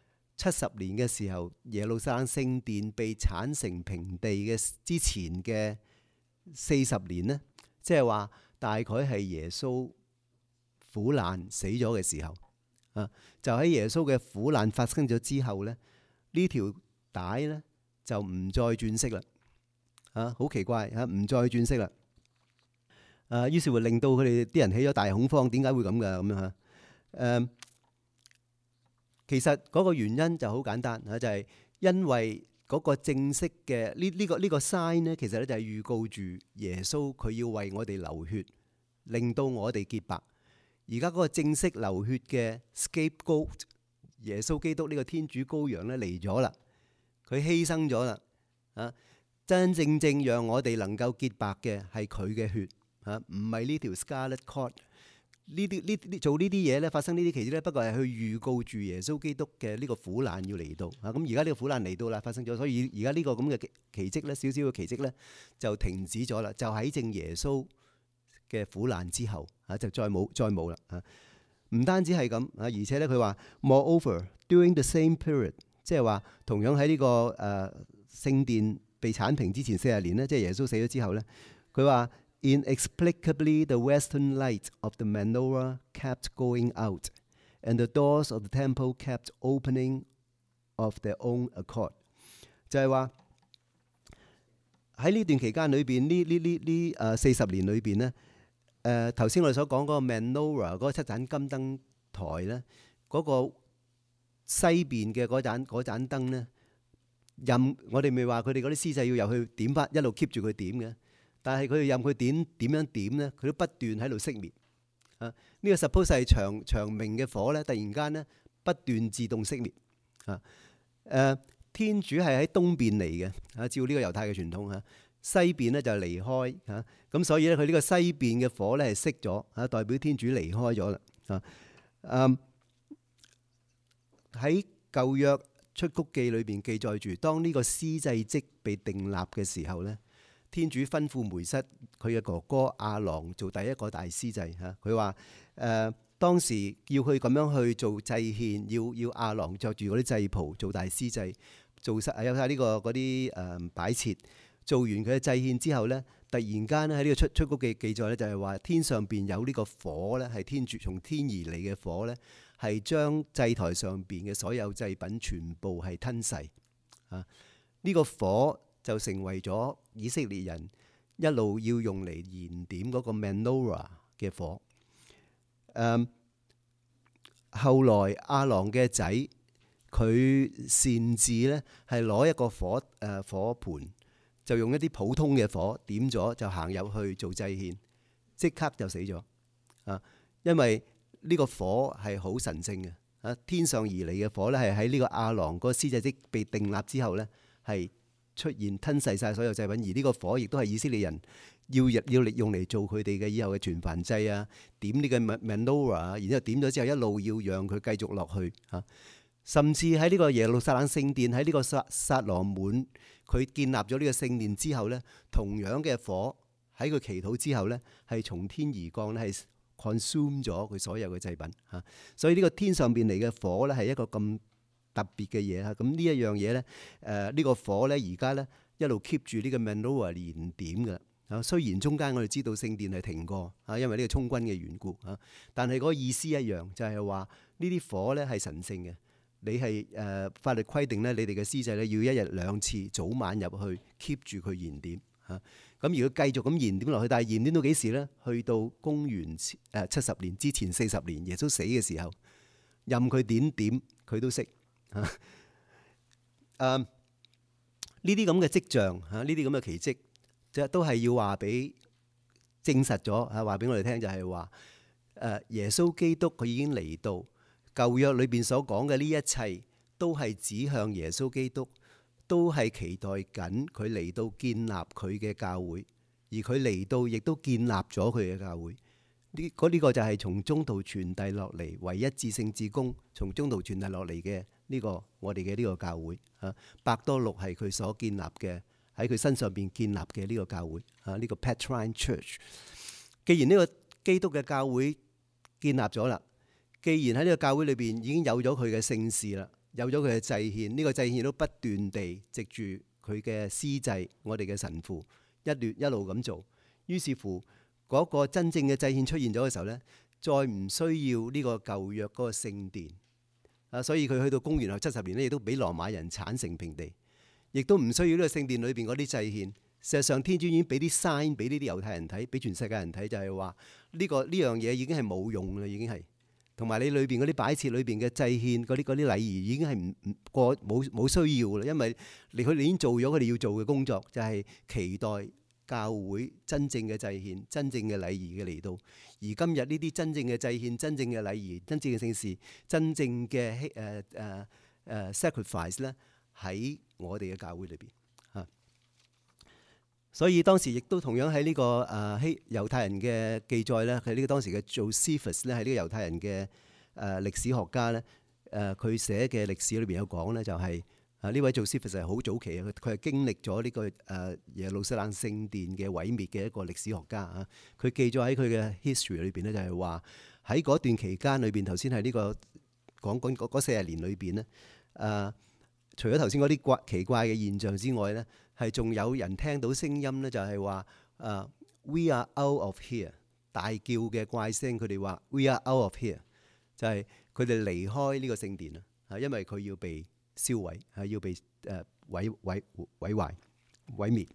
70年嘅時候，耶路撒冷聖殿被鏟成平地嘅之前嘅40年呢，即係話大概係耶穌苦難死咗嘅時候，就喺耶穌嘅苦難發生咗之後咧，呢條帶咧就唔再轉色啦，好奇怪唔再轉色啦，於是會令到佢哋啲人起咗大恐慌，點解會咁噶咁樣嚇？其實嗰個原因就好簡單就係因為嗰個正式嘅呢個 sign 咧，其實咧就係預告住耶穌佢要為我哋流血，令到我哋潔白。而家嗰個正式流血嘅 scapegoat 耶穌基督呢個天主羔羊咧嚟咗啦，佢犧牲咗啦，真真正正讓我哋能夠潔白嘅係佢嘅血，唔係呢條 scarlet cord。做呢啲嘢咧，發生呢啲奇蹟咧，不過係去預告住耶穌基督嘅呢個苦難要嚟到。咁而家呢個苦難嚟到啦，發生咗，所以而家呢個咁嘅奇蹟咧，少少嘅奇蹟咧就停止咗啦，就喺正耶穌嘅苦難之後就再冇啦。唔單止係咁而且咧佢話 moreover during the same period， 即係話同樣喺呢個聖殿被剷平之前40年咧，即係耶穌死咗之後咧，佢話 inexplicably the western light of the menorah kept going out and the doors of the temple kept opening of their own accord。 就係話喺呢段期間裏邊，呢40年裏邊咧，頭先我哋所講嗰個 menorah 嗰個7盞金燈台咧，嗰個西邊嘅嗰盞燈咧，我哋咪話佢哋嗰啲司祭要入去點翻，一路 keep 住佢點嘅，但係佢任佢點樣點咧，佢都不斷喺度熄滅。呢個 suppose 係長明嘅火咧，突然間咧不斷自動熄滅。天主係喺東邊嚟嘅，照呢個猶太嘅傳統。西邊咧就離開咁所以咧佢呢個西邊嘅火咧係熄咗，代表天主離開咗啦。喺舊約出谷記裏邊記載住，當呢個司祭職被訂立嘅時候咧，天主吩咐梅瑟佢嘅哥哥亞郎做第一個大司祭。佢話當時要佢咁樣去做祭獻，要亞郎着住嗰啲祭袍做大司祭，有晒呢個嗰啲擺設。做完佢嘅祭獻之後咧，突然間咧喺呢個出谷記記載咧，就係話天上邊有呢個火咧，係天主從天而嚟嘅火咧，係將祭台上邊嘅所有祭品全部係吞噬。呢個火就成為咗以色列人一路要用嚟燃點嗰個 menorah 嘅火。後來亞郎嘅仔佢擅自咧係攞一個火盆。就用一啲普通嘅火點咗，就行入去做祭獻，即刻就死咗。因為呢個火係好神聖嘅，天上而嚟嘅火咧，係喺呢個亞郎嗰個司祭職被訂立之後咧，係出現吞噬晒所有祭品。而呢個火亦都係以色列人要利用嚟做佢哋嘅以後嘅全燔祭啊，點呢個 menorah，然之後點咗之後一路要讓佢繼續落去。 甚至喺呢個耶路撒冷聖殿，喺呢個撒羅門佢建立咗呢個聖殿之後咧，同樣嘅火喺佢祈禱之後咧，係從天而降咧，係 consume 咗佢所有嘅祭品嚇。所以呢個天上邊嚟嘅火咧係一個咁特別嘅嘢嚇。咁呢一樣嘢咧，呢個火咧而家咧一路 keep 住呢個 menorah 燃點㗎。啊，雖然中間我哋知道聖殿係停過啊，因為呢個充軍嘅緣故啊，但係嗰個意思一樣，就係話呢啲火咧係神聖嘅。你係法律規定咧，你哋嘅司祭咧要一日2次，早晚入去 keep 住佢燃點嚇。咁如果繼續咁燃點落去，但係燃點到幾時咧？去到公元70年之前40年，耶穌死嘅時候，任佢點佢都熄嚇。呢啲咁嘅跡象嚇，呢啲咁嘅奇蹟，即係都係要話俾證實咗嚇，話俾我哋聽就係話耶穌基督佢已經嚟到。舊約裏邊所講嘅呢一切都係指向耶穌基督，都係期待緊佢嚟到建立佢嘅教會，而佢嚟到亦都建立咗佢嘅教會。呢個就係從中途傳遞落嚟，唯一至聖至公從中途傳遞落嚟嘅呢個我哋嘅呢個教會啊。伯多祿係佢所建立嘅，喺佢身上邊建立嘅呢個教會啊，呢個 Petrine Church。既然呢個基督嘅教會建立咗啦，既然喺呢個教會裏邊已經有咗佢嘅聖事啦，有咗佢嘅祭獻，呢個祭獻都不斷地藉住佢嘅司祭，我哋嘅神父一路咁做。於是乎嗰個真正嘅祭獻出現咗嘅時候咧，再唔需要呢個舊約嗰個聖殿啊，所以佢去到公元後70年咧，亦都俾羅馬人剷成平地，亦都唔需要呢個聖殿裏邊嗰啲祭獻。事實上，天主已經俾啲 sign 俾呢啲猶太人睇，俾全世界人睇，就係話呢樣嘢已經係冇用啦，已經係。同埋你裏邊嗰啲擺設裏邊嘅祭獻嗰啲禮儀已經係唔過冇需要啦，因為佢哋已經做咗佢哋要做嘅工作，就係期待教會真正嘅祭獻、真正嘅禮儀嘅嚟到。而今日呢啲真正嘅祭獻、真正嘅禮儀、真正嘅聖事、真正嘅sacrifice 咧，喺我哋嘅教會裏邊嚇。所以當時亦都同樣喺呢個猶太人嘅記載咧，喺呢個當時嘅 Josephus 咧，係呢個猶太人嘅歷史學家咧，佢寫嘅歷史裏邊有講咧，就係呢位 Josephus 係好早期啊，佢係經歷咗呢個耶路撒冷聖殿嘅毀滅嘅一個歷史學家啊。佢記咗喺佢嘅 history 裏邊咧，就係話喺嗰段期間裏邊，頭先係呢個講嗰40年裏邊咧，除咗頭先嗰啲奇怪嘅現象之外咧，係仲有人聽到聲音咧，就係話We are out of here， 大叫嘅怪聲，佢哋話 We are out of here， 就係佢哋離開呢個聖殿啊，因為佢要被燒毀，係要被毀壞毀滅。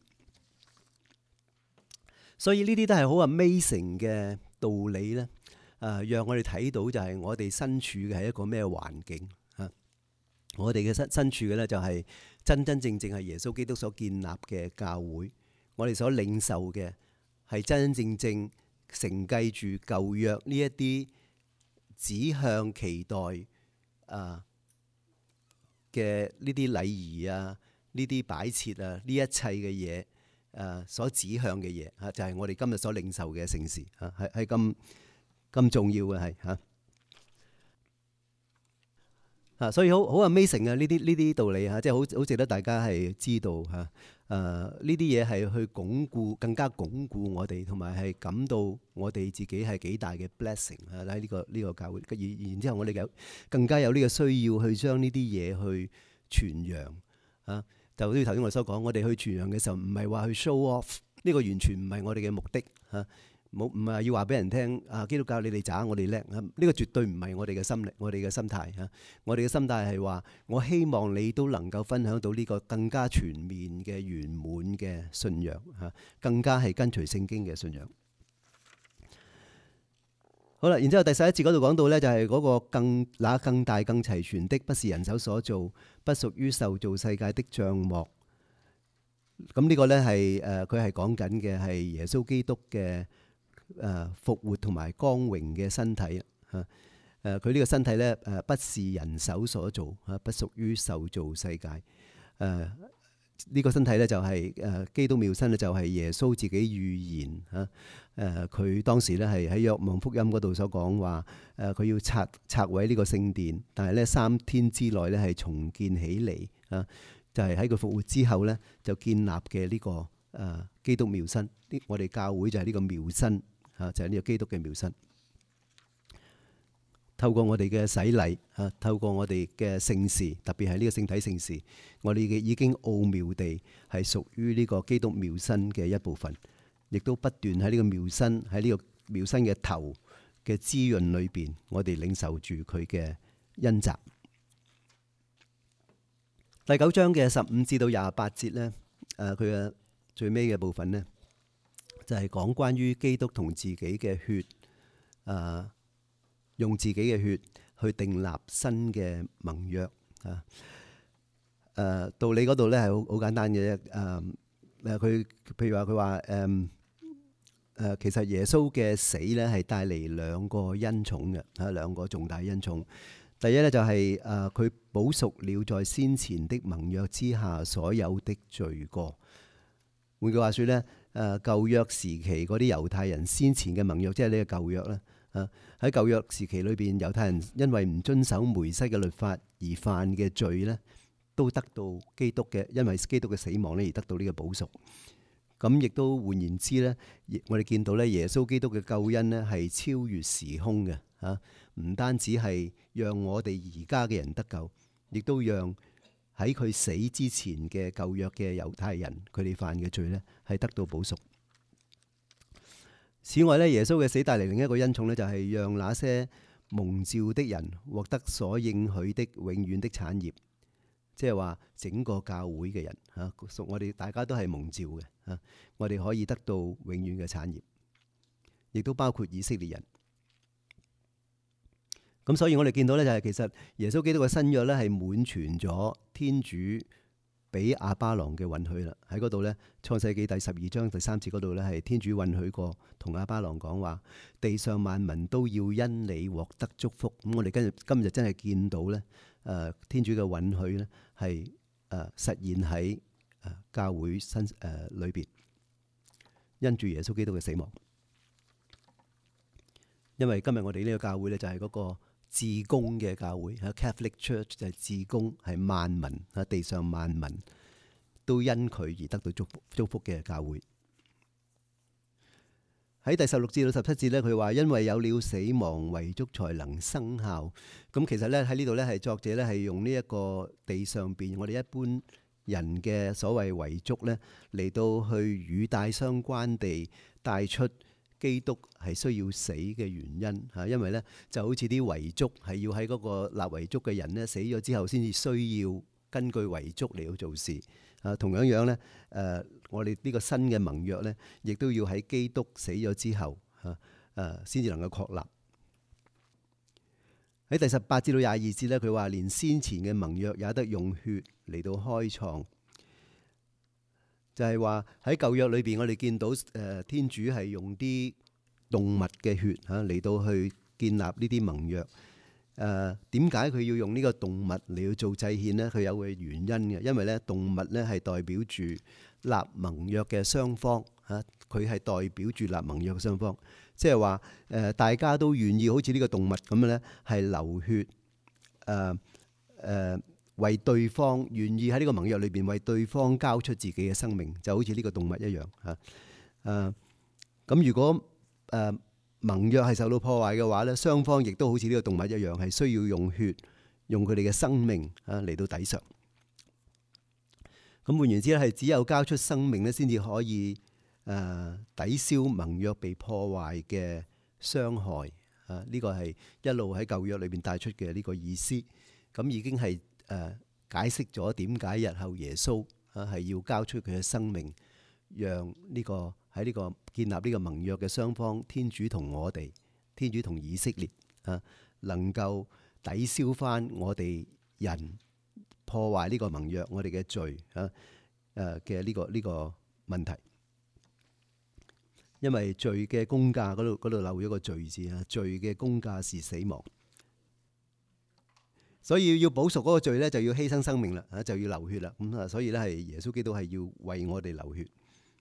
所以呢啲都係好 amazing 嘅道理咧，讓我哋睇到就係我哋身處嘅係一個咩環境啊？我哋嘅身處嘅咧就係真正係耶穌基督所建立嘅教會，我哋所領受嘅係真正承繼住舊約呢一啲指向期待嘅呢啲禮儀啊，呢啲擺設啊，呢一切嘅嘢所指向嘅嘢就係我哋今日所領受嘅聖事係咁重要嘅係嚇。所以好 amazing 啊！呢啲道理即係好值得大家係知道嚇。呢啲嘢係去更加鞏固我哋，同埋係感到我哋自己係幾大嘅 blessing 喺呢個教會。然之後我哋更加有呢個需要去將呢啲嘢去傳揚就好似頭先我所講，我哋去傳揚嘅時候，唔係話去 show off， 呢個完全唔係我哋嘅目的嚇。唔係要話俾人聽基督教你哋渣，我哋叻，呢個絕對唔係我哋嘅心力，我哋嘅心態嚇。我哋嘅心態係話，我希望你都能夠分享到呢個更加全面嘅圓滿嘅信仰嚇，更加係跟隨聖經嘅信仰。好啦，然之後第11節嗰度講到呢，就係嗰個更大更齊全的，不是人手所造，不屬於受造世界的帳幕。咁呢個呢係佢係講緊嘅係耶穌基督嘅復活同埋光榮嘅身體佢呢個身體咧不是人手所造不屬於受造世界呢個身體咧就係基督妙身咧，就係耶穌自己預言嚇。佢當時咧係喺若望福音嗰度所講話，佢要拆毀呢個聖殿，但係咧3天之內咧係重建起嚟啊！就係喺佢復活之後咧就建立嘅呢個基督妙身。我哋教會就係呢個妙身嚇，就係呢個基督嘅妙身。透過我哋嘅洗禮啊，透過我哋嘅聖事，特別係呢個聖體聖事，我哋已經奧妙地係屬於呢個基督妙身嘅一部分，亦都不斷喺呢個妙身喺呢個妙身嘅頭嘅滋潤裏邊，我哋領受住佢嘅恩澤。第9章嘅15至到28節咧，佢嘅最尾嘅部分呢，就係講關於基督同自己嘅血用自己嘅血去訂立新嘅盟約啊！道理嗰度咧係好簡單嘅啫。佢譬如話佢話其實耶穌嘅死咧係帶嚟2個恩寵嘅2個重大恩寵。第一咧就係佢補贖了在先前的盟約之下所有的罪過。換句話說咧，舊約時期嗰啲猶太人先前嘅盟約，即係呢個舊約咧。喺舊約時期裏邊，猶太人因為唔遵守梅西嘅律法而犯嘅罪咧，都得到基督嘅，因為基督嘅死亡咧而得到呢個補贖。咁亦都換言之咧，我哋見到咧耶穌基督嘅救恩咧係超越時空嘅嚇，唔單止係讓我哋而家嘅人得救，亦都讓喺佢死之前嘅舊約嘅猶太人佢哋犯嘅罪咧係得到補贖。此外咧，耶穌嘅死帶嚟另一個恩寵咧，就係讓那些蒙召的人獲得所應許的永遠的產業，即係話整個教會嘅人嚇，我哋大家都係蒙召嘅嚇，我哋可以得到永遠嘅產業，亦都包括以色列人。咁所以我哋見到咧，就係其實耶穌基督嘅新約咧係滿全咗天主俾亞巴郎嘅允許啦。喺嗰度咧，創世記第12章第3節嗰度咧，係天主允許過同亞巴郎講話，地上萬民都要因你獲得祝福。咁我哋今日真係見到咧，天主嘅允許咧係實現喺教會裏邊，因住耶穌基督嘅死亡。因為今日我哋呢個教會咧就係嗰個至公嘅教會，Catholic Church 就係至公，係萬民地上萬民都因佢而得到祝福嘅教會。喺第16至到17節咧，佢話因為有了死亡遺囑才能生效。咁其實咧喺呢度咧係作者咧係用呢一個地上邊我哋一般人嘅所謂遺囑咧嚟到去語帶相關地帶出基督係需要死嘅原因嚇，因為咧就好似啲遺囑係要喺嗰個立遺囑嘅人咧死咗之後先至需要根據遺囑嚟到做事啊。同樣樣咧我哋呢個新嘅盟約咧，亦都要喺基督死咗之後先至能夠確立。喺第18至到22節咧，佢話連先前嘅盟約也得用血嚟到開創。就係話喺舊約裏邊，我哋見到天主係用啲動物嘅血嚟到去建立呢啲盟約。點解佢要用呢個動物嚟到做祭獻呢？佢有個原因嘅，因為咧動物咧係代表住立盟約嘅雙方嚇，佢係代表住立盟約嘅雙方，即係話大家都願意好似呢個動物咁樣咧，係流血為對方，願意喺呢個盟約裏邊為對方交出自己嘅生命，就好似呢個動物一樣嚇。咁如果盟約係受到破壞嘅話咧，雙方亦都好似呢個動物一樣，係需要用血、用佢哋嘅生命嚟到抵償。咁換言之咧，係只有交出生命咧，先至可以抵消盟約被破壞嘅傷害。呢個係一路喺舊約裏邊帶出嘅呢個意思。咁已經係解釋咗點解日後耶穌係要交出佢嘅生命，讓呢個喺呢個建立呢個盟約嘅雙方，天主同我哋，天主同以色列能夠抵消翻我哋人破壞呢個盟約，我哋嘅罪嘅呢個問題。因為罪嘅工價嗰度漏咗個罪字啊，罪嘅工價是死亡。 所以要補贖嗰個罪咧，就要犧牲生命啦，就要流血啦。咁啊，所以咧係耶穌基督係要為我哋流血。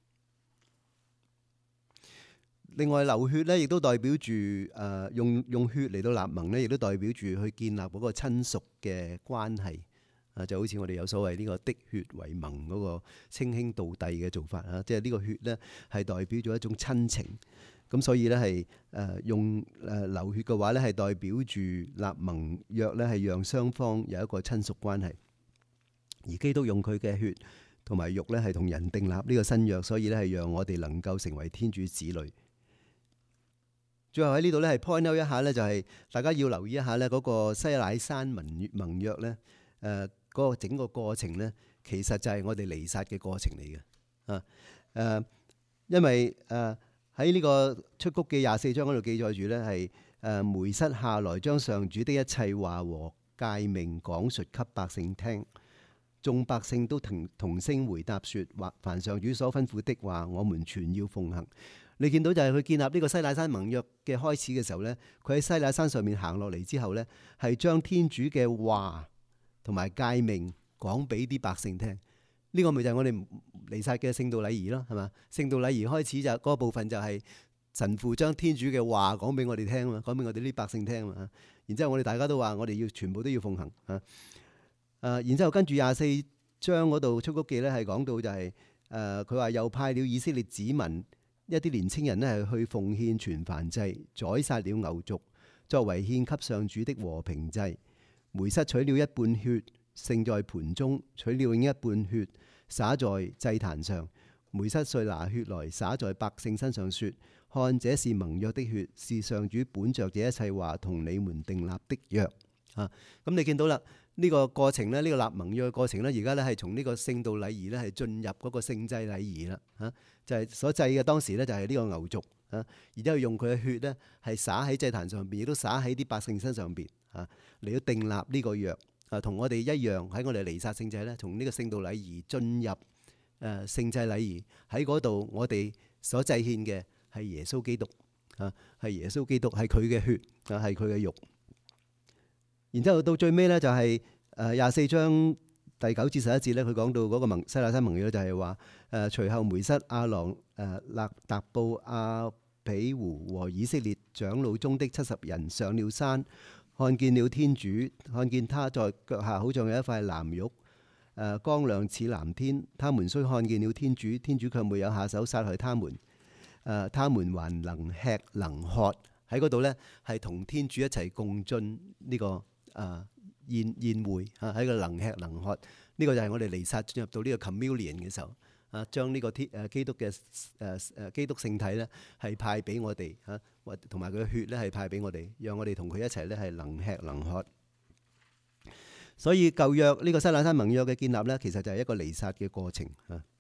另外流血咧，亦都代表住用血嚟到立盟咧，亦都代表住去建立嗰個親屬嘅關係。就好似我哋有所謂呢個滴血為盟嗰個稱兄道弟嘅做法啊，即係呢個血咧係代表咗一種親情。咁所以咧係用流血嘅話咧，係代表住立盟約咧，係讓雙方有一個親屬關係。而基督用佢嘅血同埋肉咧，係同人訂立呢個新約，所以咧係讓我哋能夠成為天主子女。最後喺呢度咧係 point out 一下咧，就係大家要留意一下咧嗰個西乃山盟約咧，嗰個整個過程咧，其實就係我哋彌撒嘅過程嚟嘅。因為喺呢個出谷記24章嗰度記載住咧，係梅瑟下來將上主的一切話和誡命講述給百姓聽，眾百姓都同聲回答說：凡上主所吩咐的話，我們全要奉行。你見到就係佢建立呢個西乃山盟約嘅開始嘅時候咧，佢喺西乃山上面行落嚟之後咧，係將天主嘅話同埋誡命講俾啲百姓聽。呢個咪就係我哋彌撒嘅聖道禮儀咯，係嘛？聖道禮儀開始就嗰個部分就係神父將天主嘅話講俾我哋聽啊嘛，講俾我哋啲百姓聽啊嘛。然之後我哋大家都話我哋要全部都要奉行啊。然之後跟住24章嗰度出谷記咧係講到就係佢話又派了以色列子民一啲年青人咧係去奉獻全燔祭，宰殺了牛犢作為獻給上主的和平祭。梅瑟取了一半血，盛在盤中，取了另一半血，灑在祭壇上。梅瑟遂拿血來灑在百姓身上，說：看，這是盟約的血，是上主本着這一切話同你們訂立的約。咁你見到啦，呢個過程咧，呢個立盟約嘅過程咧，而家咧係從呢個聖道禮儀咧係進入嗰個聖祭禮儀啦。就係所祭嘅當時咧就係呢個牛犢然之後用佢嘅血咧係灑喺祭壇上邊，亦都灑喺啲百姓身上邊嚟到訂立呢個約。同我哋一樣喺我哋彌撒聖祭咧，從呢個聖道禮儀進入聖祭禮儀，喺嗰度我哋所祭獻嘅係耶穌基督係耶穌基督，係佢嘅血係佢嘅肉。然之後到最尾咧就係24章第9至11節咧，佢講到嗰個西乃山盟約就係話隨後梅瑟、亞郎、勒達布、亞比胡和以色列長老中的70人上了山，看見了天主，看見他在腳下好像有一塊藍玉，光亮似藍天。他們雖看見了天主，天主卻沒有下手殺害他們。他們還能吃能喝，喺嗰度呢係同天主一齊共進呢個宴會喺個能吃能喝。呢個就係我哋彌撒進入到呢個 communion 嘅時候將呢個基督嘅基督聖體呢係派俾我哋同埋佢嘅血呢係派俾我哋，讓我哋同佢一齊呢係能吃能喝。所以舊約呢個西乃山盟約嘅建立呢，其實就係一個彌撒嘅過程。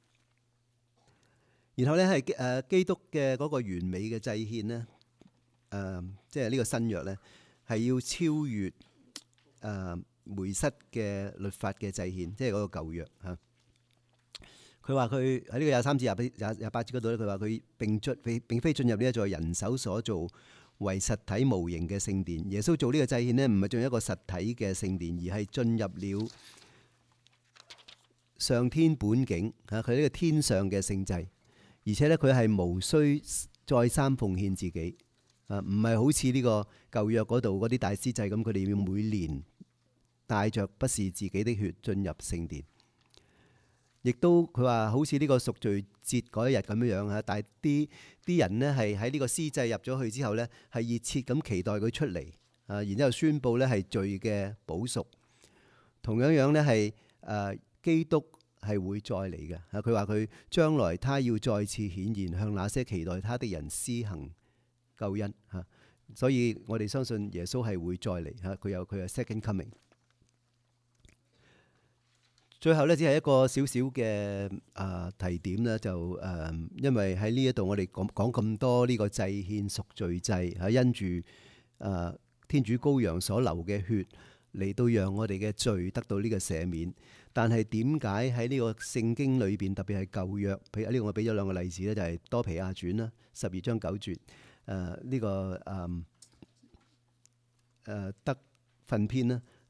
然後呢係基督嘅嗰個完美嘅祭獻呢，即係呢個新約呢係要超越梅瑟嘅律法嘅祭獻，即係嗰個舊約佢話佢喺呢個23至28節嗰度咧，佢話佢並非進入呢一座人手所造為實體無形嘅聖殿。耶穌做呢個祭獻呢，唔係進入一個實體嘅聖殿，而係進入了上天本境佢呢個天上嘅聖祭，而且咧佢係無需再三奉獻自己唔係好似呢個舊約嗰度嗰啲大司祭咁，佢哋要每年帶着不是自己的血進入聖殿。亦都佢話好似呢個贖罪節嗰一日咁樣樣但係啲人呢係喺呢個司祭入咗去之後呢，係熱切咁期待佢出嚟然之後宣佈呢係罪嘅補贖。同樣樣呢係基督係會再嚟嘅佢話佢將來他要再次顯現，向那些期待他的人施行救恩所以我哋相信耶穌係會再嚟佢有佢嘅 second coming。最後咧，只係一個少少嘅提點咧，就因為喺呢一度我哋講咁多呢個祭獻贖罪祭因住天主羔羊所流嘅血嚟到讓我哋嘅罪得到呢個赦免。但係點解喺呢個聖經裏邊，特別係舊約，譬如呢個我俾咗兩個例子咧，就係多皮亞傳啦，12章9節呢個得訓篇啦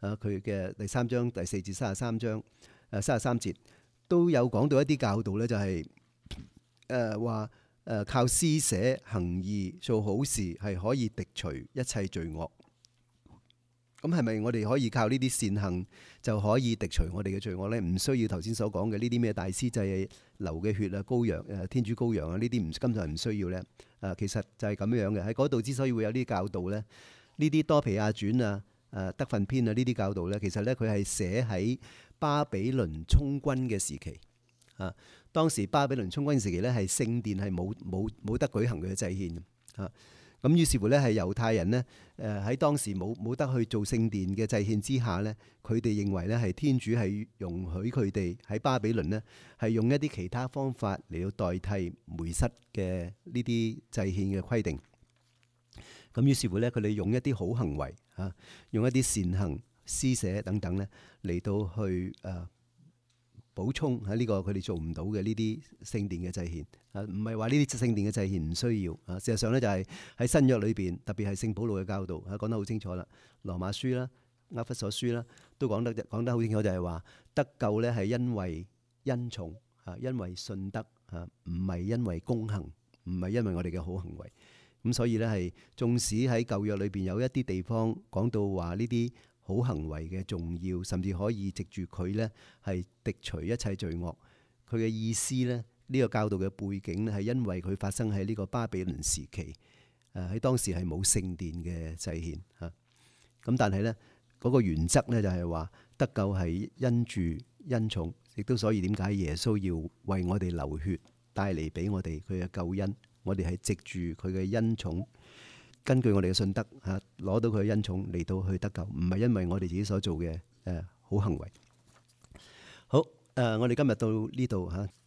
佢嘅第3章第4至33章33節都有講到一啲教導咧，就係話靠施捨行義做好事係可以滌除一切罪惡。咁係咪我哋可以靠呢啲善行就可以滌除我哋嘅罪惡呢？唔需要頭先所講嘅呢啲咩大司祭流嘅血啊、羔羊天主羔羊啊，呢啲根本係唔需要呢。其實就係咁樣嘅。喺嗰度之所以會有呢啲教導呢，呢啲多俾亞傳啊、德訓篇啊呢啲教導呢，其實呢，佢係寫喺巴比倫充軍嘅時期啊。當時巴比倫充軍時期呢，係聖殿係冇得舉行佢嘅祭獻啊。咁於是乎咧，係猶太人呢，喺當時冇得去做聖殿嘅祭獻之下呢，佢哋認為咧係天主係容許佢哋喺巴比倫呢，係用一啲其他方法嚟到代替梅瑟嘅呢啲祭獻嘅規定。咁於是乎咧，佢哋用一啲好行為啊，用一啲善行、施捨等等咧嚟到去補充喺呢個佢哋做唔到嘅呢啲聖殿嘅祭獻啊，唔係話呢啲聖殿嘅祭獻唔需要啊。事實上咧，就係喺新約裏邊，特別係聖保羅嘅教導啊，講得好清楚啦。羅馬書啦、厄弗所書啦，都講得好清楚，就係話得救咧係因為恩寵啊，因為信德啊，唔係因為功行，唔係因為我哋嘅好行為。咁所以咧係，縱使喺舊約裏邊有一啲地方講到話呢啲好行為嘅重要，甚至可以藉住佢呢係滌除一切罪惡。佢嘅意思呢，呢個教導嘅背景呢，係因為佢發生喺呢個巴比倫時期，喺當時係冇聖殿嘅祭獻嚇。咁但係呢，嗰個原則呢，就係話得救係因住恩寵，亦都所以點解耶穌要為我哋流血，帶嚟俾我哋佢嘅救恩。我哋係藉住佢嘅恩寵，根據我哋嘅信德嚇，攞到佢嘅恩寵嚟到去得救，唔係因為我哋自己所做嘅好行為。好，我哋今日到呢度嚇。